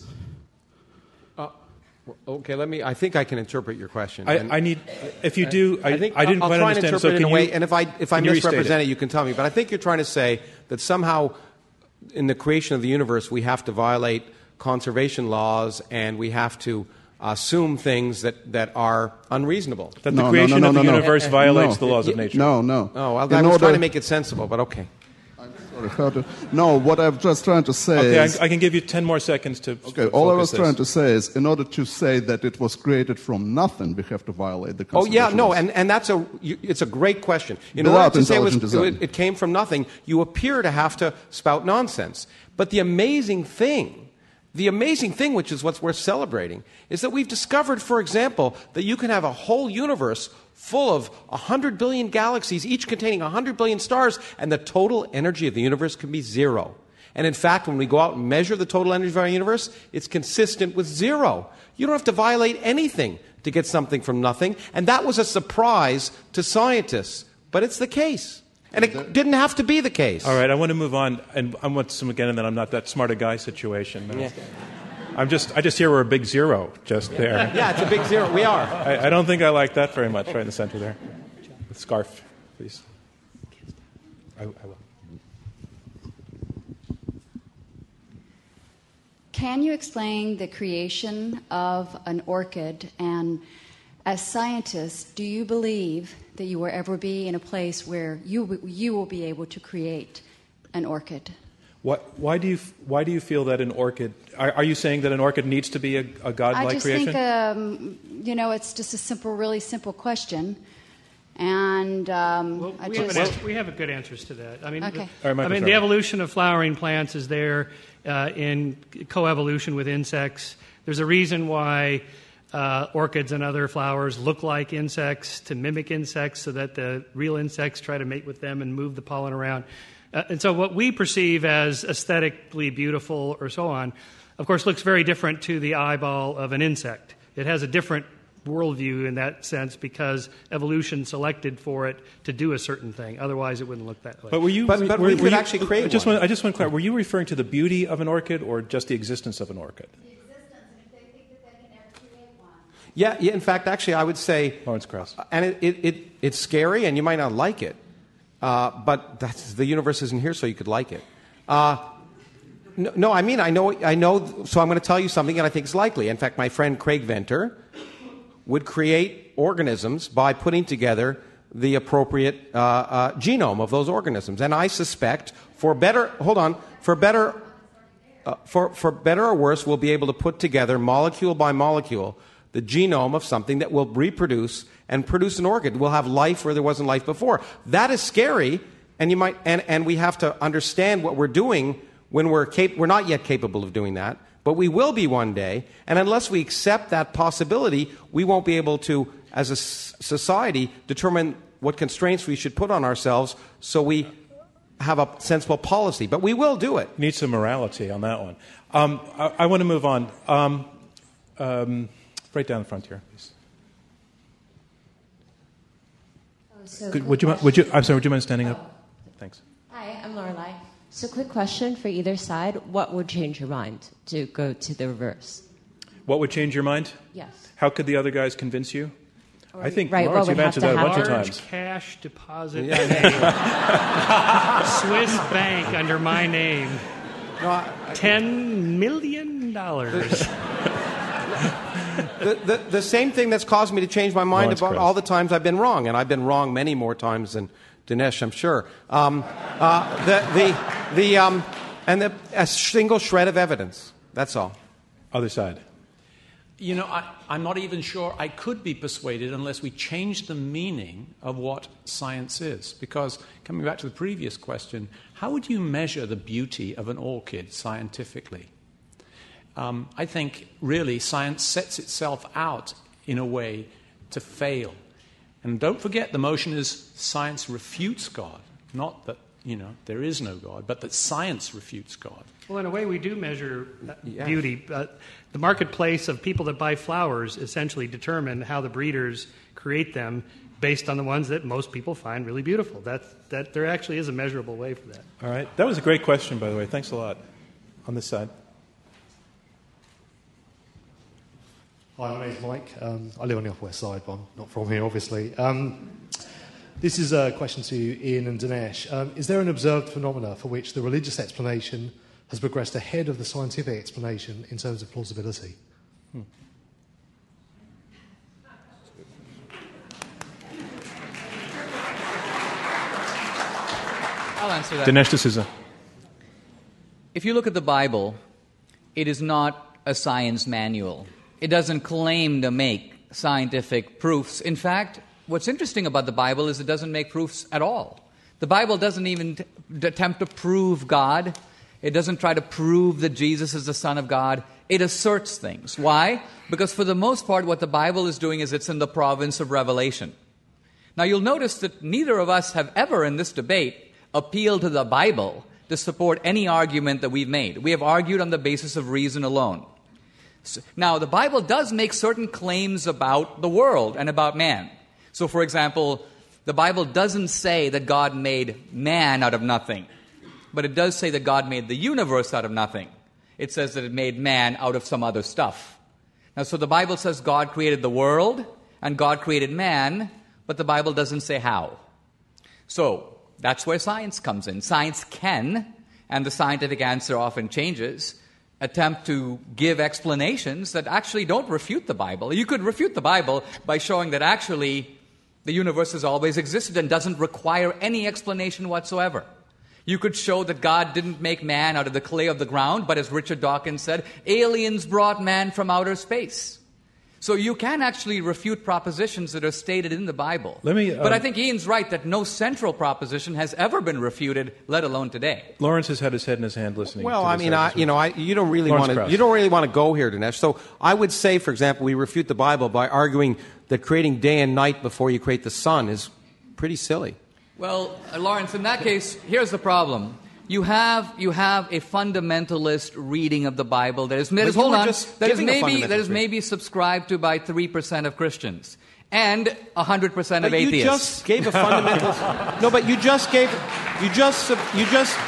Uh, okay, let me. I think I can interpret your question. I, And- I need if you do I, I think I didn't I'll quite try and understand. interpret So it in can a way, you- and if I if I can you restate misrepresent it? it, you can tell me. But I think you're trying to say that somehow, in the creation of the universe, we have to violate conservation laws, and we have to assume things that, that are unreasonable. That No, the no, creation no, of no, the no. universe Eh, eh, violates no. the laws of nature. No, no. Oh, well, In I was order- trying to make it sensible, but okay. Sorry, how to, no, what I'm just trying to say Okay, is... I, I can give you ten more seconds to Okay, to all I focus was this. trying to say is, in order to say that it was created from nothing, we have to violate the Oh yeah, conservation no, laws. and, and that's a you, it's a great question. In Without order to say it, was, intelligent design. it, it came from nothing, you appear to have to spout nonsense. But the amazing thing, the amazing thing, which is what's worth celebrating, is that we've discovered, for example, that you can have a whole universe full of one hundred billion galaxies, each containing one hundred billion stars, and the total energy of the universe can be zero. And in fact, when we go out and measure the total energy of our universe, it's consistent with zero. You don't have to violate anything to get something from nothing. And that was a surprise to scientists. But it's the case. And it didn't have to be the case. All right, I want to move on, and I want some again, and then I'm not that smart a guy situation. Yeah. I'm just, I just hear we're a big zero just there. Yeah, it's a big zero. We are. I, I don't think I like that very much, right in the center there. The scarf, please. I, I will. Can you explain the creation of an orchid? And as scientists, do you believe that you will ever be in a place where you you will be able to create an orchid? What, why do you why do you feel that an orchid? Are, are you saying that an orchid needs to be a, a godlike I just creation? think um, you know it's just a simple, really simple question, and um, Well, I we, have just an answer, we have good answers to that. I mean, Okay. the, All right, Michael I mean, Sherman. the evolution of flowering plants is there uh, in coevolution with insects. There's a reason why uh, orchids and other flowers look like insects to mimic insects so that the real insects try to mate with them and move the pollen around. Uh, and so what we perceive as aesthetically beautiful or so on, of course, looks very different to the eyeball of an insect. It has a different worldview in that sense because evolution selected for it to do a certain thing. Otherwise, it wouldn't look that way. But were you? But, but were, we were could you, actually create I just one. Want, I just want to clarify. Were you referring to the beauty of an orchid or just the existence of an orchid? The existence, and if they think that they can ever create one. Yeah, yeah. In fact, actually, I would say, Lawrence Krauss. and it, it, it it's scary, and you might not like it, uh, but that's, the universe isn't here, so you could like it. Uh, no, no, I mean, I know, I know. So I'm going to tell you something, and I think it's likely. In fact, my friend Craig Venter would create organisms by putting together the appropriate uh, uh, genome of those organisms. And I suspect, for better, hold on, for better, uh, for, for better or worse, we'll be able to put together molecule by molecule the genome of something that will reproduce and produce an orchid. We'll have life where there wasn't life before. That is scary, and you might, and, and we have to understand what we're doing when we're cap- we're not yet capable of doing that. But we will be one day, and unless we accept that possibility, we won't be able to, as a society, determine what constraints we should put on ourselves so we have a sensible policy. But we will do it. Need some morality on that one. Um, I, I want to move on. Um, um, right down the front here, please. Oh, so Could, would you? Would you? I'm sorry. Would you mind standing up? Oh. Thanks. Hi, I'm Lorelei. So, quick question for either side. What would change your mind to go to the reverse? What would change your mind? Yes. How could the other guys convince you? Or, I think, right, Lawrence, what you've would answered have that to a bunch of Large times. cash deposit in a Swiss bank under my name. No, I, Ten million dollars. the, the, the same thing that's caused me to change my mind Lawrence about Krauss. all the times I've been wrong, and I've been wrong many more times than Dinesh, I'm sure. Um, uh, the, the, the, um, and the, a single shred of evidence. That's all. Other side. You know, I, I'm not even sure I could be persuaded unless we change the meaning of what science is. Because, coming back to the previous question, how would you measure the beauty of an orchid scientifically? Um, I think, really, science sets itself out in a way to fail. And don't forget, the motion is science refutes God. Not that, you know, there is no God, but that science refutes God. Well, in a way, we do measure uh, Yeah. beauty. Uh, the marketplace of people that buy flowers essentially determine how the breeders create them based on the ones that most people find really beautiful. That, that there actually is a measurable way for that. All right. That was a great question, by the way. Thanks a lot. On this side. Hi, my name's Mike. Um, I live on the Upper West Side, but I'm not from here, obviously. Um, this is a question to Ian and Dinesh. Um, is there an observed phenomena for which the religious explanation has progressed ahead of the scientific explanation in terms of plausibility? Hmm. I'll answer that. Dinesh D'Souza. If you look at the Bible, it is not a science manual. It doesn't claim to make scientific proofs. In fact, what's interesting about the Bible is it doesn't make proofs at all. The Bible doesn't even t- attempt to prove God. It doesn't try to prove that Jesus is the Son of God. It asserts things. Why? Because for the most part, what the Bible is doing is it's in the province of revelation. Now, you'll notice that neither of us have ever in this debate appealed to the Bible to support any argument that we've made. We have argued on the basis of reason alone. So, now, the Bible does make certain claims about the world and about man. So, for example, the Bible doesn't say that God made man out of nothing, but it does say that God made the universe out of nothing. It says that it made man out of some other stuff. Now, so the Bible says God created the world and God created man, but the Bible doesn't say how. So, that's where science comes in. Science can, and the scientific answer often changes, attempt to give explanations that actually don't refute the Bible. You could refute the Bible by showing that actually the universe has always existed and doesn't require any explanation whatsoever. You could show that God didn't make man out of the clay of the ground, but as Richard Dawkins said, aliens brought man from outer space. So you can actually refute propositions that are stated in the Bible. Let me, um, but I think Ian's right that no central proposition has ever been refuted, let alone today. Lawrence has had his head in his hand listening. Well, to I this mean, I, you know, I, you don't really want to. You don't really want to go here, Dinesh. So I would say, for example, we refute the Bible by arguing that creating day and night before you create the sun is pretty silly. Well, uh, Lawrence, in that case, here's the problem. You have you have a fundamentalist reading of the Bible that is, that is hold on that is maybe that is maybe subscribed to by three percent of Christians and a hundred percent of atheists. You just gave a fundamental. No, but you just gave you just you just.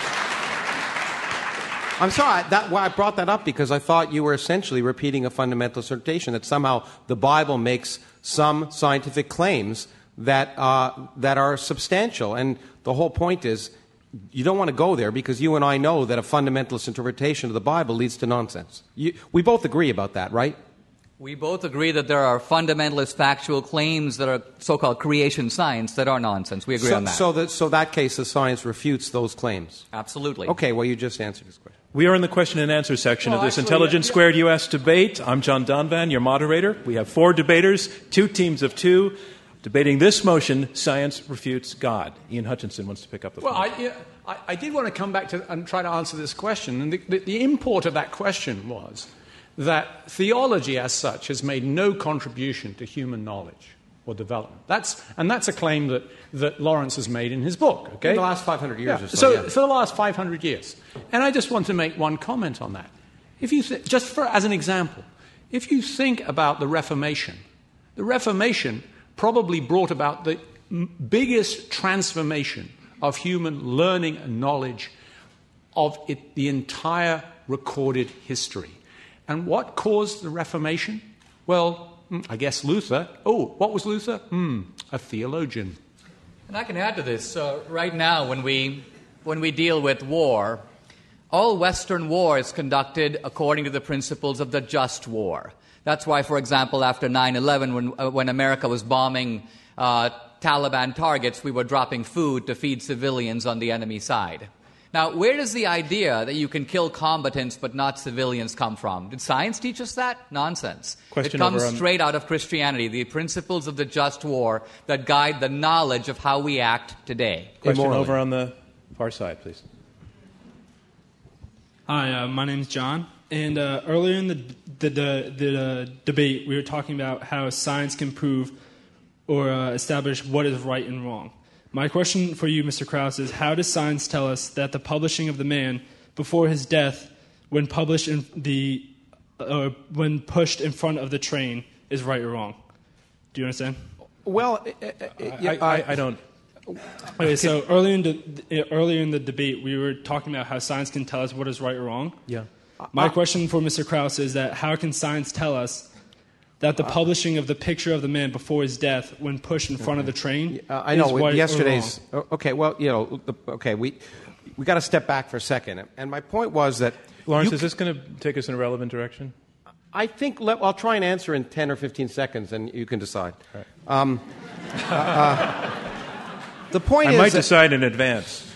I'm sorry. That why I brought that up because I thought you were essentially repeating a fundamental assertion that somehow the Bible makes some scientific claims that uh, that are substantial, and the whole point is. You don't want to go there because you and I know that a fundamentalist interpretation of the Bible leads to nonsense. You, we both agree about that, right? We both agree that there are fundamentalist factual claims that are so-called creation science that are nonsense. We agree so, on that. So, that. so that case, the science refutes those claims? Absolutely. Okay, well, you just answered this question. We are in the question and answer section well, of this actually, Intelligence yeah, Squared U S debate. I'm John Donvan, your moderator. We have four debaters, two teams of two. Debating this motion, science refutes God. Ian Hutchinson wants to pick up the phone. Well, I, yeah, I, I did want to come back to and try to answer this question. And the, the, the import of that question was that theology as such has made no contribution to human knowledge or development. That's, and that's a claim that, that Lawrence has made in his book. Okay? In the last five hundred years yeah. or so. So yeah. for the last five hundred years. And I just want to make one comment on that. If you th- just for, as an example, if you think about the Reformation, the Reformation probably brought about the m- biggest transformation of human learning and knowledge of it, the entire recorded history. And what caused the Reformation? Well, I guess Luther. Oh, what was Luther? Hmm, a theologian. And I can add to this. Uh, right now, when we when we deal with war, all Western war is conducted according to the principles of the just war. That's why, for example, after nine eleven, when, uh, when America was bombing uh, Taliban targets, we were dropping food to feed civilians on the enemy side. Now, where does the idea that you can kill combatants but not civilians come from? Did science teach us that? Nonsense. Question it comes over on... straight out of Christianity, the principles of the just war that guide the knowledge of how we act today. Question Immorally. Over on the far side, please. Hi, uh, my name's John. And uh, earlier in the the, the, the uh, debate, we were talking about how science can prove or uh, establish what is right and wrong. My question for you, Mister Krauss, is how does science tell us that the publishing of the man before his death, when published in the, uh, when pushed in front of the train, is right or wrong? Do you understand? Well, uh, uh, yeah, I, I, I don't. Okay, so earlier in the earlier in the debate, we were talking about how science can tell us what is right or wrong. Yeah. My uh, question for Mister Krauss is that how can science tell us that the publishing of the picture of the man before his death, when pushed in front of the train, uh, I know is right yesterday's. or wrong? Okay, well, you know, okay, we we got to step back for a second, and my point was that Lawrence, is this going to take us in a relevant direction? I think let, I'll try and answer in ten or fifteen seconds, and you can decide. Right. Um, uh, uh, the point I is, might decide in advance.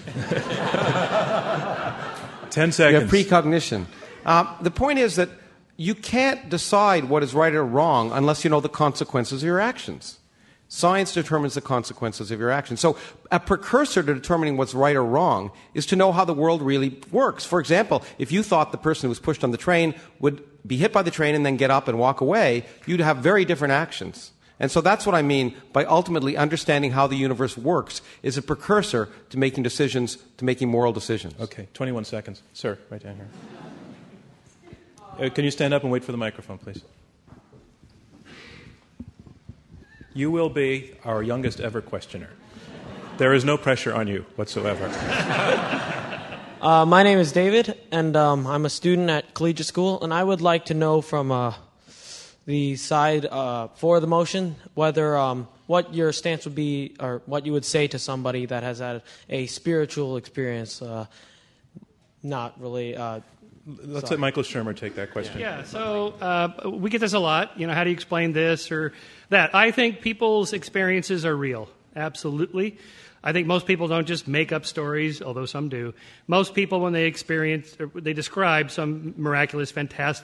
Ten seconds. You have precognition. Uh, the point is that you can't decide what is right or wrong unless you know the consequences of your actions. Science determines the consequences of your actions. So a precursor to determining what's right or wrong is to know how the world really works. For example, if you thought the person who was pushed on the train would be hit by the train and then get up and walk away, you'd have very different actions. And so that's what I mean by ultimately understanding how the universe works is a precursor to making decisions, to making moral decisions. Okay, twenty-one seconds. Sir, right down here. Uh, can you stand up and wait for the microphone, please? You will be our youngest ever questioner. There is no pressure on you whatsoever. uh, my name is David, and um, I'm a student at collegiate school, and I would like to know from uh, the side uh, for the motion whether um, what your stance would be, or what you would say to somebody that has had a spiritual experience, uh, not really... Uh, Let's Sorry. let Michael Shermer take that question. Yeah, so uh, we get this a lot. You know, how do you explain this or that? I think people's experiences are real, absolutely. I think most people don't just make up stories, although some do. Most people, when they experience, or they describe some miraculous, fantastic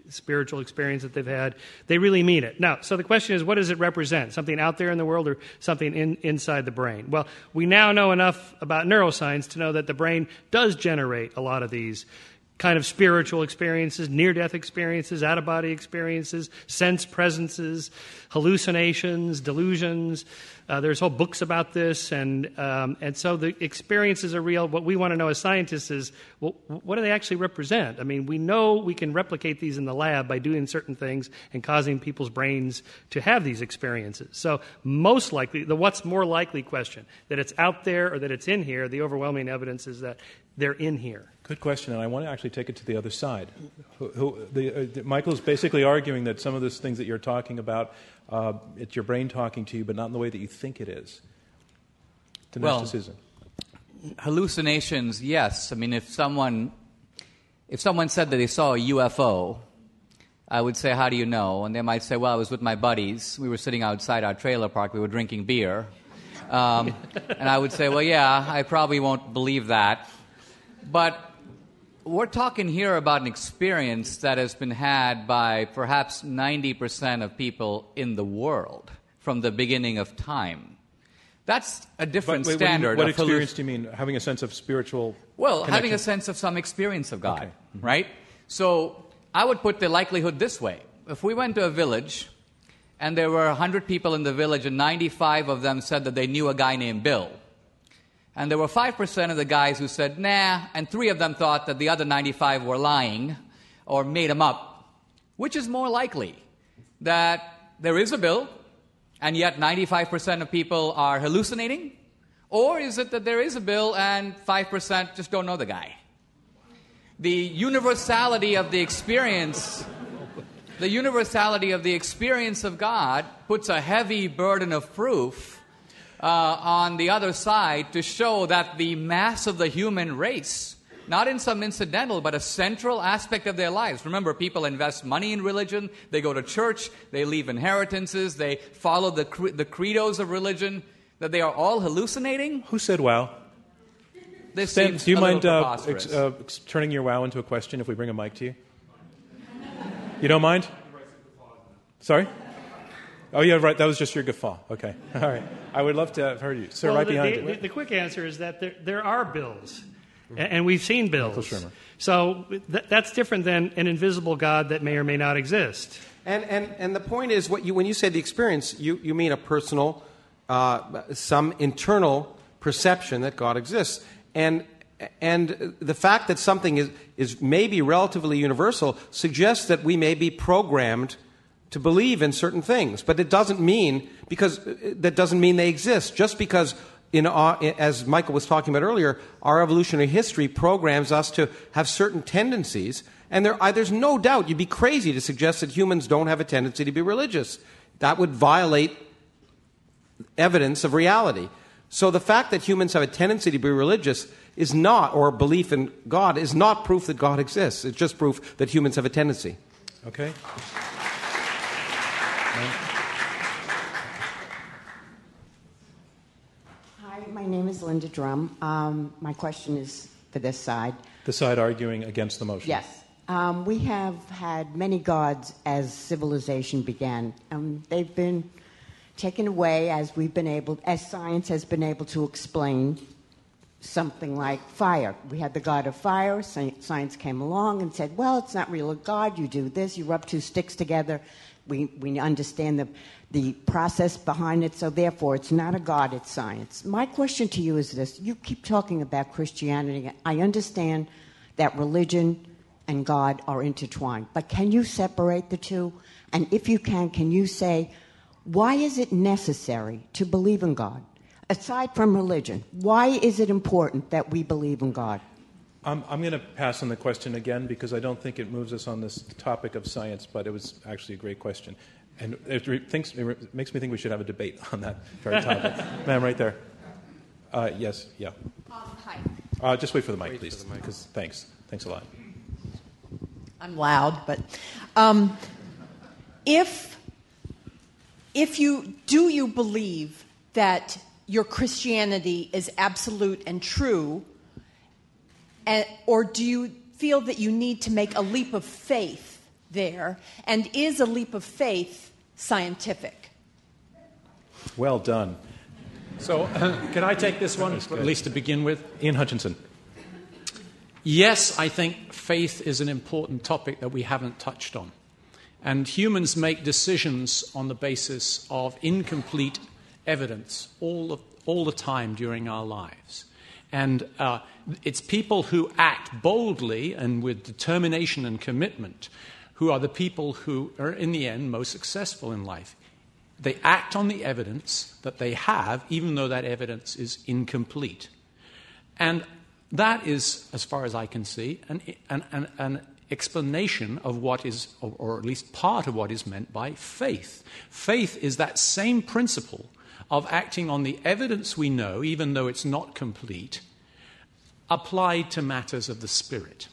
spiritual experience that they've had, they really mean it. Now, so the question is, what does it represent? Something out there in the world or something in, inside the brain? Well, we now know enough about neuroscience to know that the brain does generate a lot of these kind of spiritual experiences, near-death experiences, out-of-body experiences, sense presences, hallucinations, delusions. Uh, there's whole books about this, and um, and so the experiences are real. What we want to know as scientists is, well, what do they actually represent? I mean, we know we can replicate these in the lab by doing certain things and causing people's brains to have these experiences. So most likely, the what's more likely question, that it's out there or that it's in here, the overwhelming evidence is that they're in here. Good question, and I want to actually take it to the other side. Who, who, the, uh, Michael's basically arguing that some of those things that you're talking about, uh, it's your brain talking to you, but not in the way that you think it is. Dinesh Well, D'Souza. Hallucinations, yes. I mean, if someone if someone said that they saw a U F O, I would say, how do you know? And they might say, well, I was with my buddies. We were sitting outside our trailer park. We were drinking beer. Um, and I would say, well, yeah, I probably won't believe that. But we're talking here about an experience that has been had by perhaps ninety percent of people in the world from the beginning of time. That's a different But wait, standard. What, do you, what of experience halluc- do you mean? Having a sense of spiritual Well, connection? having a sense of some experience of God, Okay. right? So I would put the likelihood this way. If we went to a village and there were one hundred people in the village and ninety-five of them said that they knew a guy named Bill, and there were five percent of the guys who said, nah, and three of them thought that the other ninety-five were lying or made them up, which is more likely? That there is a Bill, and yet ninety-five percent of people are hallucinating? Or is it that there is a Bill and five percent just don't know the guy? The universality of the experience, the universality of the experience of God puts a heavy burden of proof Uh, on the other side to show that the mass of the human race, not in some incidental, but a central aspect of their lives. Remember, people invest money in religion, they go to church, they leave inheritances, they follow the, cre- the credos of religion, that they are all hallucinating? Who said wow? This Stan, seems do you a mind little uh, preposterous. ex- uh, ex- turning your wow into a question if we bring a mic to you? You don't mind? Sorry? Oh, yeah, right. That was just your guffaw. Okay. All right. I would love to have heard you. Sir, well, right the, behind the, you. The, the quick answer is that there, there are bills, mm-hmm. and, and we've seen bills. Michael Shermer. So th- that's different than an invisible God that may or may not exist. And, and, and the point is, what you, when you say the experience, you, you mean a personal, uh, some internal perception that God exists. And, and the fact that something is, is maybe relatively universal suggests that we may be programmed to believe in certain things. But it doesn't mean, because that doesn't mean they exist. Just because, in our, as Michael was talking about earlier, our evolutionary history programs us to have certain tendencies. And there, I, there's no doubt, you'd be crazy to suggest that humans don't have a tendency to be religious. That would violate evidence of reality. So the fact that humans have a tendency to be religious is not, or belief in God, is not proof that God exists. It's just proof that humans have a tendency. Okay. Hi, my name is Linda Drum. Um, my question is for this side. The side arguing against the motion. Yes. Um, we have had many gods as civilization began. Um, they've been taken away as we've been able, as science has been able to explain something like fire. We had the god of fire. Science came along and said, well, it's not really a god. You do this. You rub two sticks together. We we understand the the process behind it, so therefore it's not a god, it's science. My question to you is this. You keep talking about Christianity. I understand that religion and God are intertwined, but can you separate the two? And if you can, can you say, why is it necessary to believe in God? Aside from religion, why is it important that we believe in God? I'm, I'm going to pass on the question again because I don't think it moves us on this topic of science, but it was actually a great question. And it, re- thinks, it re- makes me think we should have a debate on that very topic. Ma'am, right there. Uh, yes, yeah. Um, hi. Uh, just wait for the mic, please. The mic. Because, thanks. Thanks a lot. I'm loud, but um, if if you do you believe that your Christianity is absolute and true, and, or do you feel that you need to make a leap of faith there? And is a leap of faith scientific? Well done. So, uh, can I take this one, at least to begin with? Ian Hutchinson. Yes, I think faith is an important topic that we haven't touched on. And humans make decisions on the basis of incomplete evidence all the, all the time during our lives. And uh, it's people who act boldly and with determination and commitment who are the people who are, in the end, most successful in life. They act on the evidence that they have, even though that evidence is incomplete. And that is, as far as I can see, an, an, an, an explanation of what is, or, or at least part of what is meant by faith. Faith is that same principle of acting on the evidence we know, even though it's not complete, applied to matters of the Spirit.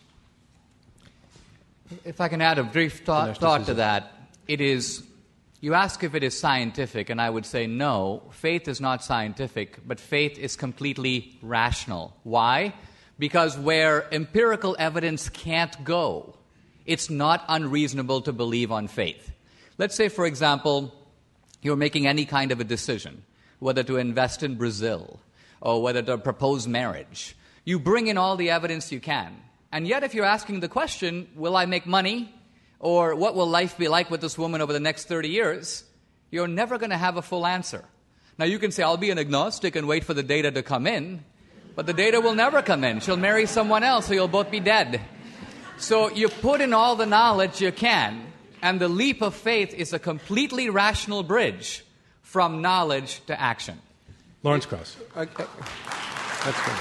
If I can add a brief thought, thought to that, it is, you ask if it is scientific, and I would say no, faith is not scientific, but faith is completely rational. Why? Because where empirical evidence can't go, it's not unreasonable to believe on faith. Let's say, for example, you're making any kind of a decision, whether to invest in Brazil or whether to propose marriage. You bring in all the evidence you can. And yet if you're asking the question, will I make money? Or what will life be like with this woman over the next thirty years? You're never going to have a full answer. Now you can say, I'll be an agnostic and wait for the data to come in. But the data will never come in. She'll marry someone else, so you'll both be dead. So you put in all the knowledge you can, and the leap of faith is a completely rational bridge from knowledge to action. Lawrence Krauss. Okay. That's good.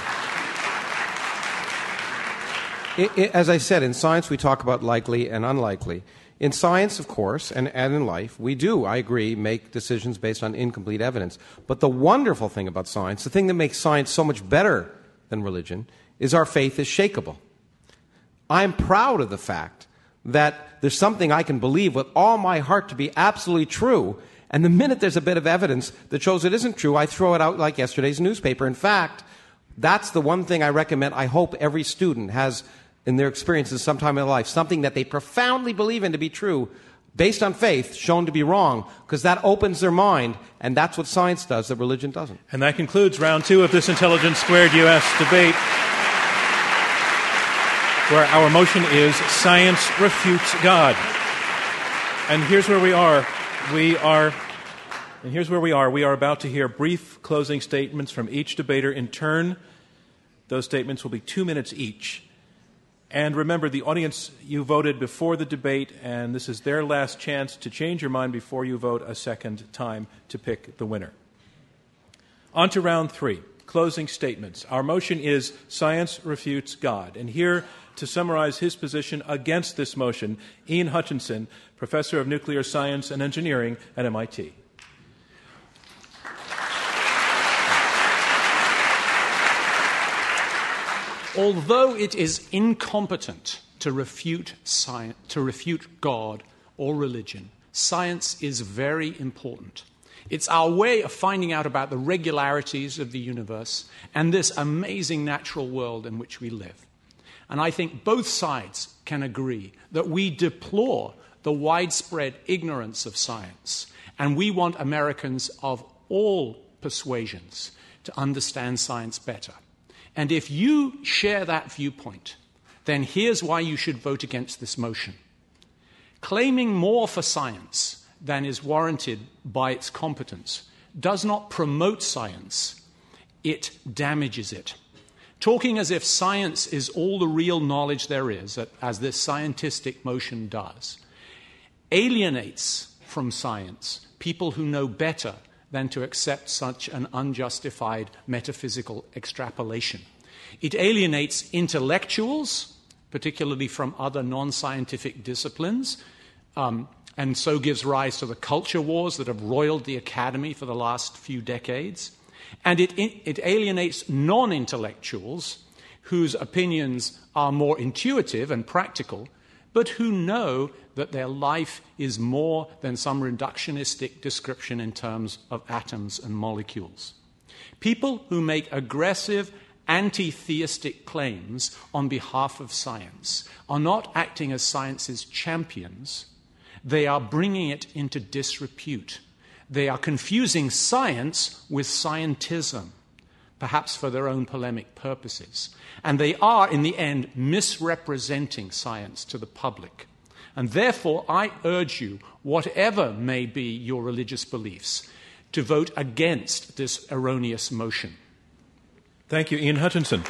It, it, as I said, in science we talk about likely and unlikely. In science, of course, and, and in life, we do, I agree, make decisions based on incomplete evidence. But the wonderful thing about science, the thing that makes science so much better than religion, is our faith is shakeable. I'm proud of the fact that there's something I can believe with all my heart to be absolutely true, and the minute there's a bit of evidence that shows it isn't true, I throw it out like yesterday's newspaper. In fact, that's the one thing I recommend, I hope every student has in their experiences sometime in their life, something that they profoundly believe in to be true, based on faith, shown to be wrong, because that opens their mind, and that's what science does that religion doesn't. And that concludes round two of this Intelligence Squared U S debate, where our motion is Science Refutes God. And here's where we are. We are, and here's where we are. We are about to hear brief closing statements from each debater in turn. Those statements will be two minutes each. And remember, the audience, you voted before the debate, and this is their last chance to change your mind before you vote a second time to pick the winner. On to round three, closing statements. Our motion is Science Refutes God. And here to summarize his position against this motion, Ian Hutchinson, Professor of Nuclear Science and Engineering at M I T. Although it is incompetent to refute science, to refute God or religion, science is very important. It's our way of finding out about the regularities of the universe and this amazing natural world in which we live. And I think both sides can agree that we deplore the widespread ignorance of science, and we want Americans of all persuasions to understand science better. And if you share that viewpoint, then here's why you should vote against this motion. Claiming more for science than is warranted by its competence does not promote science, it damages it. Talking as if science is all the real knowledge there is, as this scientistic motion does, alienates from science people who know better than to accept such an unjustified metaphysical extrapolation. It alienates intellectuals, particularly from other non-scientific disciplines, um, and so gives rise to the culture wars that have roiled the academy for the last few decades. And it, it alienates non-intellectuals whose opinions are more intuitive and practical, but who know that their life is more than some reductionistic description in terms of atoms and molecules. People who make aggressive anti-theistic claims on behalf of science are not acting as science's champions. They are bringing it into disrepute. They are confusing science with scientism, perhaps for their own polemic purposes. And they are, in the end, misrepresenting science to the public. And therefore, I urge you, whatever may be your religious beliefs, to vote against this erroneous motion. Thank you, Ian Hutchinson.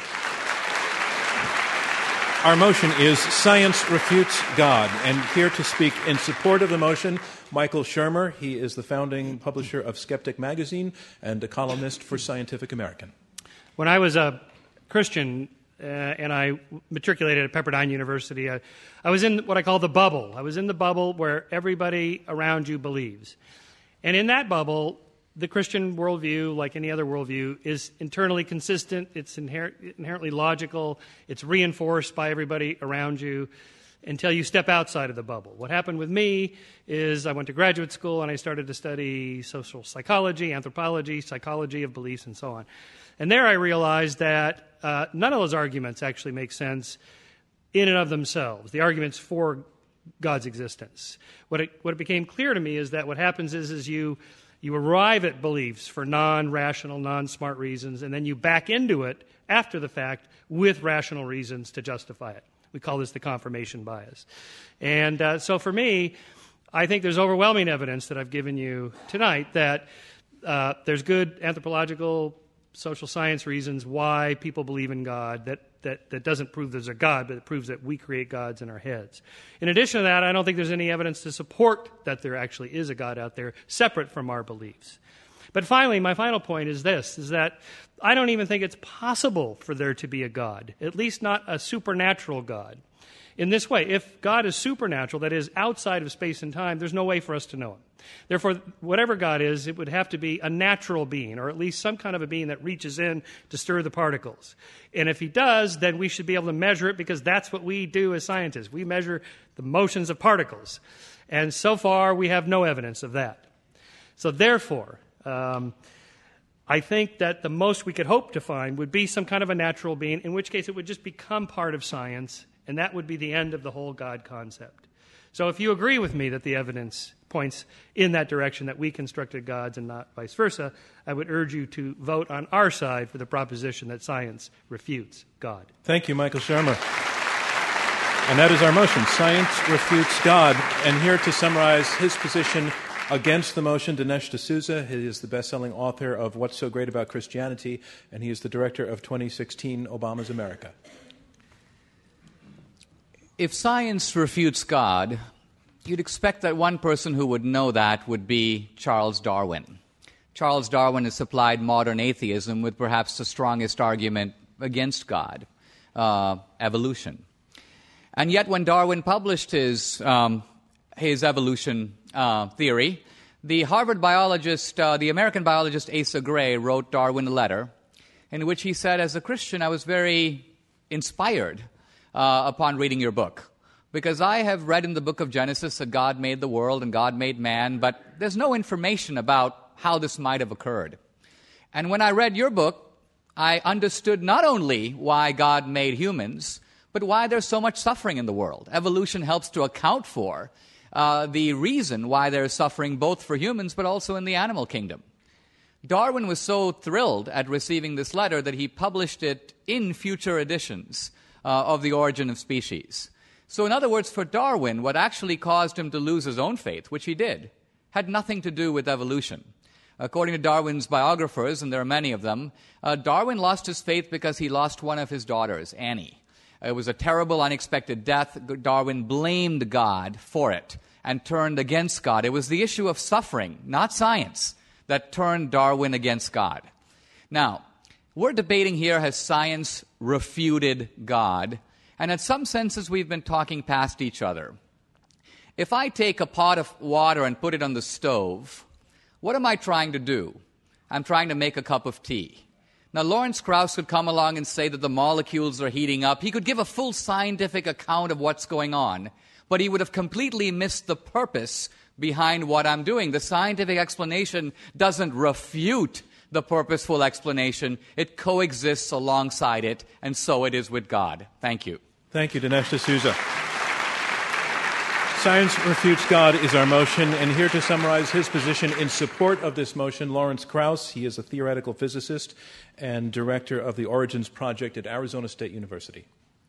Our motion is Science Refutes God. And here to speak in support of the motion, Michael Shermer. He is the founding publisher of Skeptic Magazine and a columnist for Scientific American. When I was a Christian uh, and I matriculated at Pepperdine University, I, I was in what I call the bubble. I was in the bubble where everybody around you believes. And in that bubble, the Christian worldview, like any other worldview, is internally consistent, it's inher- inherently logical, it's reinforced by everybody around you until you step outside of the bubble. What happened with me is I went to graduate school and I started to study social psychology, anthropology, psychology of beliefs, and so on. And there I realized that uh, none of those arguments actually make sense in and of themselves, the arguments for God's existence. What it, what it became clear to me is that what happens is, is you, you arrive at beliefs for non-rational, non-smart reasons, and then you back into it after the fact with rational reasons to justify it. We call this the confirmation bias. And uh, so for me, I think there's overwhelming evidence that I've given you tonight that uh, there's good anthropological, social science reasons why people believe in God, that, that, that doesn't prove there's a God, but it proves that we create gods in our heads. In addition to that, I don't think there's any evidence to support that there actually is a God out there separate from our beliefs. But finally, my final point is this, is that I don't even think it's possible for there to be a God, at least not a supernatural God. In this way, if God is supernatural, that is outside of space and time, there's no way for us to know him. Therefore, whatever God is, it would have to be a natural being, or at least some kind of a being that reaches in to stir the particles. And if he does, then we should be able to measure it, because that's what we do as scientists. We measure the motions of particles. And so far, we have no evidence of that. So therefore, um, I think that the most we could hope to find would be some kind of a natural being, in which case it would just become part of science, and that would be the end of the whole God concept. So if you agree with me that the evidence points in that direction, that we constructed gods and not vice versa, I would urge you to vote on our side for the proposition that science refutes God. Thank you, Michael Shermer. And that is our motion, Science Refutes God. And here to summarize his position against the motion, Dinesh D'Souza. He is the best-selling author of What's So Great About Christianity, and he is the director of twenty sixteen Obama's America. If science refutes God, you'd expect that one person who would know that would be Charles Darwin. Charles Darwin has supplied modern atheism with perhaps the strongest argument against God, uh, evolution. And yet when Darwin published his, um, his evolution uh, theory, the Harvard biologist, uh, the American biologist Asa Gray wrote Darwin a letter in which he said, as a Christian, I was very inspired Uh, upon reading your book, because I have read in the book of Genesis that God made the world and God made man, but there's no information about how this might have occurred. And when I read your book, I understood not only why God made humans, but why there's so much suffering in the world. Evolution helps to account for uh, the reason why there's suffering both for humans but also in the animal kingdom. Darwin was so thrilled at receiving this letter that he published it in future editions Uh, of The Origin of Species. So in other words, for Darwin, what actually caused him to lose his own faith, which he did, had nothing to do with evolution. According to Darwin's biographers, and there are many of them, uh, Darwin lost his faith because he lost one of his daughters, Annie. It was a terrible, unexpected death. Darwin blamed God for it and turned against God. It was the issue of suffering, not science, that turned Darwin against God. Now, we're debating here, has science refuted God? And in some senses, we've been talking past each other. If I take a pot of water and put it on the stove, what am I trying to do? I'm trying to make a cup of tea. Now, Lawrence Krauss could come along and say that the molecules are heating up. He could give a full scientific account of what's going on, but he would have completely missed the purpose behind what I'm doing. The scientific explanation doesn't refute the purposeful explanation. It coexists alongside it, and so it is with God. Thank you. Thank you, Dinesh D'Souza. Science refutes God is our motion, and here to summarize his position in support of this motion, Lawrence Krauss. He is a theoretical physicist and director of the Origins Project at Arizona State University.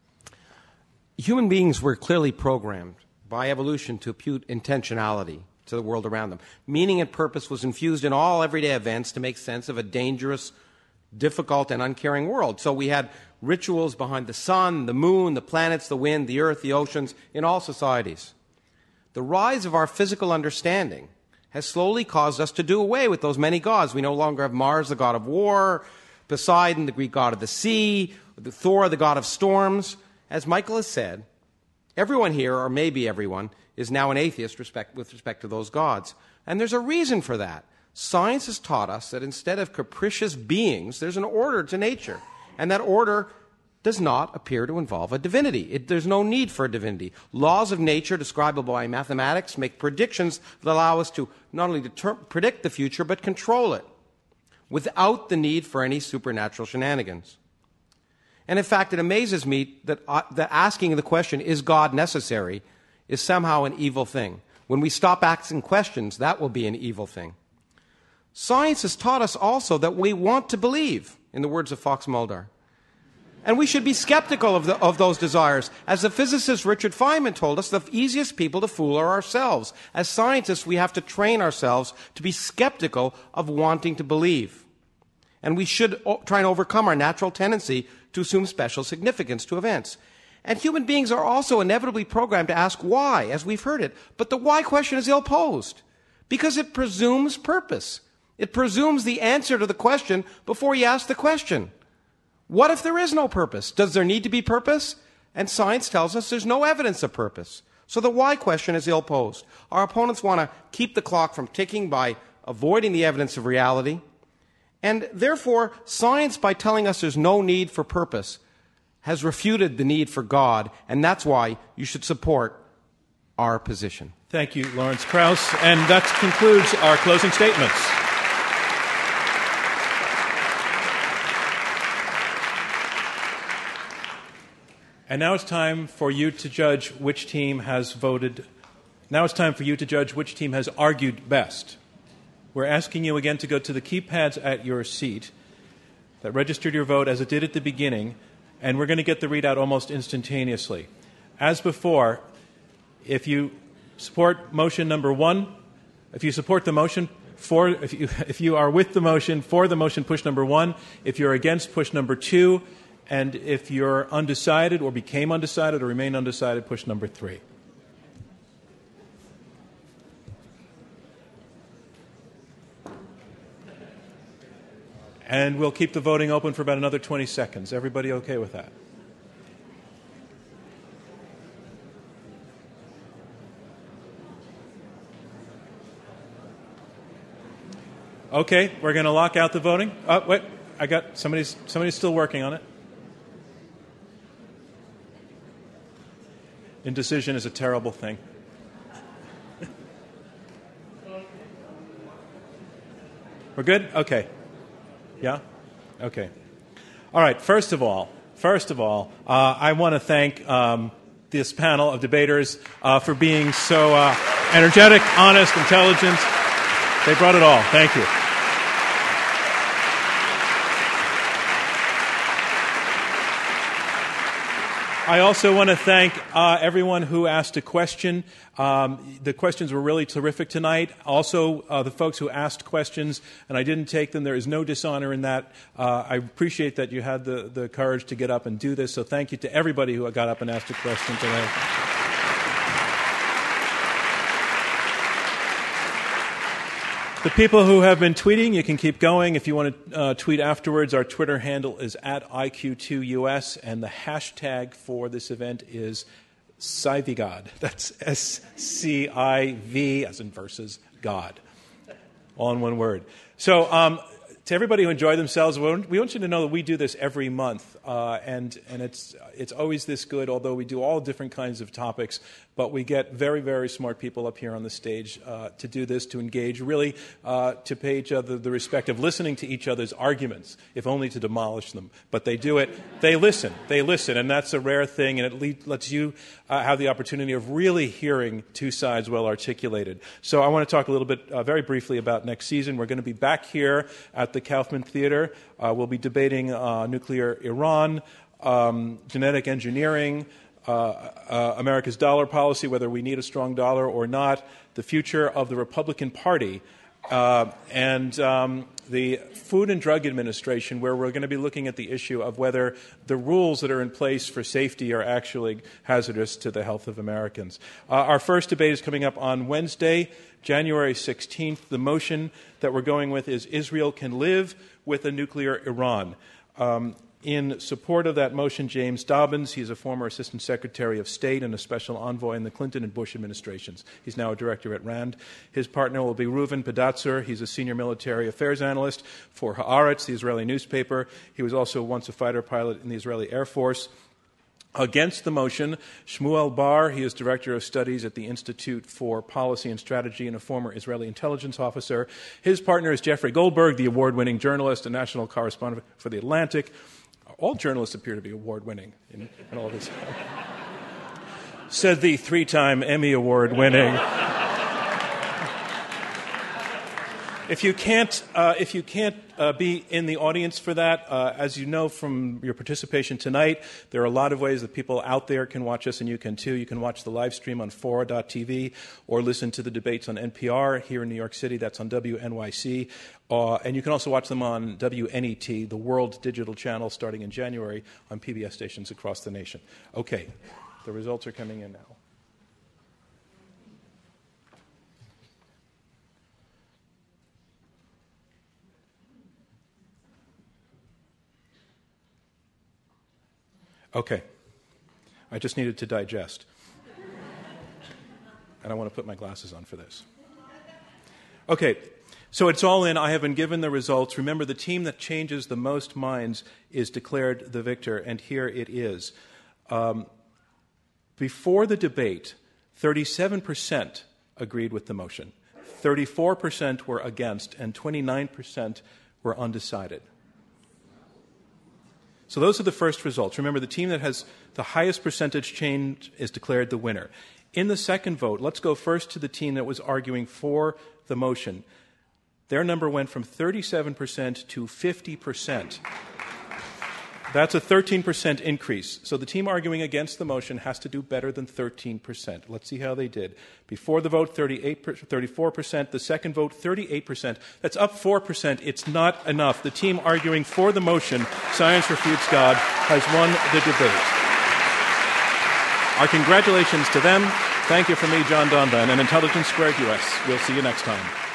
Human beings were clearly programmed by evolution to impute intentionality to the world around them. Meaning and purpose was infused in all everyday events to make sense of a dangerous, difficult, and uncaring world. So we had rituals behind the sun, the moon, the planets, the wind, the earth, the oceans, in all societies. The rise of our physical understanding has slowly caused us to do away with those many gods. We no longer have Mars, the god of war, Poseidon, the Greek god of the sea, Thor, the god of storms. As Michael has said, everyone here, or maybe everyone, is now an atheist respect, with respect to those gods. And there's a reason for that. Science has taught us that instead of capricious beings, there's an order to nature. And that order does not appear to involve a divinity. It, there's no need for a divinity. Laws of nature, describable by mathematics, make predictions that allow us to not only deter- predict the future, but control it, without the need for any supernatural shenanigans. And in fact, it amazes me that, uh, that asking the question, is God necessary, is somehow an evil thing. When we stop asking questions, that will be an evil thing. Science has taught us also that we want to believe, in the words of Fox Mulder. And we should be skeptical of, the, of those desires. As the physicist Richard Feynman told us, the easiest people to fool are ourselves. As scientists, we have to train ourselves to be skeptical of wanting to believe. And we should o- try and overcome our natural tendency to assume special significance to events. And human beings are also inevitably programmed to ask why, as we've heard it. But the why question is ill-posed, because it presumes purpose. It presumes the answer to the question before you ask the question. What if there is no purpose? Does there need to be purpose? And science tells us there's no evidence of purpose. So the why question is ill-posed. Our opponents want to keep the clock from ticking by avoiding the evidence of reality. And therefore, science, by telling us there's no need for purpose, has refuted the need for God, and that's why you should support our position. Thank you, Lawrence Krauss. And that concludes our closing statements. And now it's time for you to judge which team has voted. Now it's time for you to judge which team has argued best. We're asking you again to go to the keypads at your seat that registered your vote as it did at the beginning, and we're going to get the readout almost instantaneously. As before, if you support motion number one, if you support the motion for, if you, if you are with the motion for the motion, push number one. If you're against, push number two. And if you're undecided or became undecided or remain undecided, push number three. And we'll keep the voting open for about another twenty seconds. Everybody okay with that? Okay, we're going to lock out the voting. Oh, wait, I got somebody's somebody's still working on it. Indecision is a terrible thing. We're good? Okay. Yeah? Okay. All right, first of all, first of all, uh, I want to thank um, this panel of debaters uh, for being so uh, energetic, honest, intelligent. They brought it all. Thank you. I also want to thank uh, everyone who asked a question. Um, the questions were really terrific tonight. Also, uh, the folks who asked questions, and I didn't take them. There is no dishonor in that. Uh, I appreciate that you had the, the courage to get up and do this. So thank you to everybody who got up and asked a question tonight. The people who have been tweeting, you can keep going. If you want to uh, tweet afterwards, our Twitter handle is at I Q two U S, and the hashtag for this event is SciVGod. That's S C I V, as in versus God, all in one word. So um, to everybody who enjoyed themselves, we want, we want you to know that we do this every month, uh, and and it's it's always this good. Although we do all different kinds of topics, but we get very very smart people up here on the stage uh, to do this, to engage, really uh, to pay each other the respect of listening to each other's arguments, if only to demolish them. But they do it. They listen. They listen, and that's a rare thing, and it le- lets you uh, have the opportunity of really hearing two sides well articulated. So I want to talk a little bit, uh, very briefly, about next season. We're going to be back here at the Kaufman Theater. Uh, we'll be debating uh, nuclear Iran, um, genetic engineering, uh, uh, America's dollar policy, whether we need a strong dollar or not, the future of the Republican Party, uh, and um, the Food and Drug Administration, where we're going to be looking at the issue of whether the rules that are in place for safety are actually hazardous to the health of Americans. Uh, our first debate is coming up on Wednesday, January sixteenth. The motion that we're going with is Israel can live with a nuclear Iran. Um, in support of that motion, James Dobbins, he's a former Assistant Secretary of State and a Special Envoy in the Clinton and Bush administrations. He's now a director at RAND. His partner will be Reuven Pedatzur. He's a senior military affairs analyst for Haaretz, the Israeli newspaper. He was also once a fighter pilot in the Israeli Air Force. Against the motion, Shmuel Bar, he is Director of Studies at the Institute for Policy and Strategy and a former Israeli intelligence officer. His partner is Jeffrey Goldberg, the award-winning journalist and national correspondent for The Atlantic. All journalists appear to be award-winning in, in all this. Said the three-time Emmy Award-winning. If you can't, uh, if you can't uh, be in the audience for that, uh, as you know from your participation tonight, there are a lot of ways that people out there can watch us, and you can too. You can watch the live stream on Fora dot T V or listen to the debates on N P R here in New York City. That's on W N Y C. Uh, and you can also watch them on W N E T, the World Digital Channel, starting in January on P B S stations across the nation. Okay, the results are coming in now. Okay. I just needed to digest. And I want to put my glasses on for this. Okay. So it's all in. I have been given the results. Remember, the team that changes the most minds is declared the victor, and here it is. Um, before the debate, thirty-seven percent agreed with the motion, thirty-four percent were against, and twenty-nine percent were undecided. So those are the first results. Remember, the team that has the highest percentage change is declared the winner. In the second vote, let's go first to the team that was arguing for the motion. Their number went from thirty-seven percent to fifty percent. That's a thirteen percent increase. So the team arguing against the motion has to do better than thirteen percent. Let's see how they did. Before the vote, thirty-eight, thirty-four percent. The second vote, thirty-eight percent. That's up four percent. It's not enough. The team arguing for the motion, Science Refutes God, has won the debate. Our congratulations to them. Thank you from me, John Donvan, and Intelligence Squared U S. We'll see you next time.